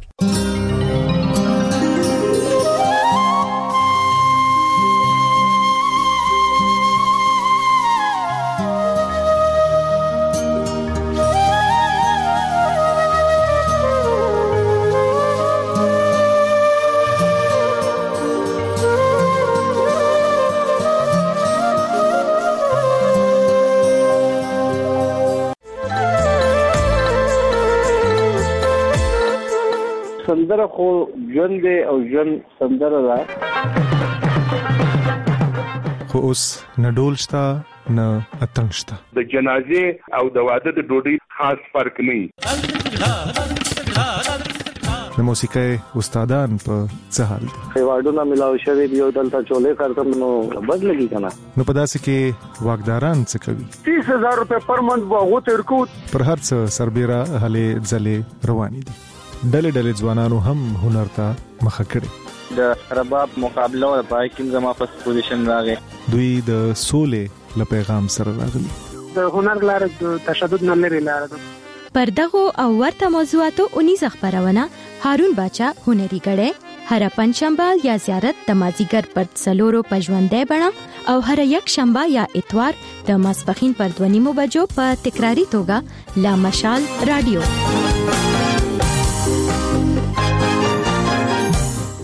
سندره خو ژوند او ژوند سندره ده. خو اوس نه ډول شته نه اتنګ شته. د جنازې او د واده د ډوډۍ خاص فرق نه. د موسیقۍ استادان په څه حال دي؟ ایوارډونه ملاو شوی دی او دلته چولې کارته نو بد لګی کنه. نو په داسې کې واګداران څه کوي؟ 30000 روپے پر منث واغو ترکو. پر هر څه سربېره هلې ځلې روانې دي. ډلې ځوانانو هم هنر ته مخه کړي. د رباب مقابله او پای کې زما فرست پوزیشن راغی. دوی د سولې له پیغام سره راغلي. د هنر لاره د تشدد نه لري لاره ده. پر دغه او ورته موضوعاتو 19 خبرونه هارون باچا هنري غړې هر پنځشنبه یا زیارت د مازیګر پر څلورو پژوندې بڼه او هر یک شنبه یا اتوار د ماسپخین پر 2:30 بجو په تکراری توګه لا مشال رادیو.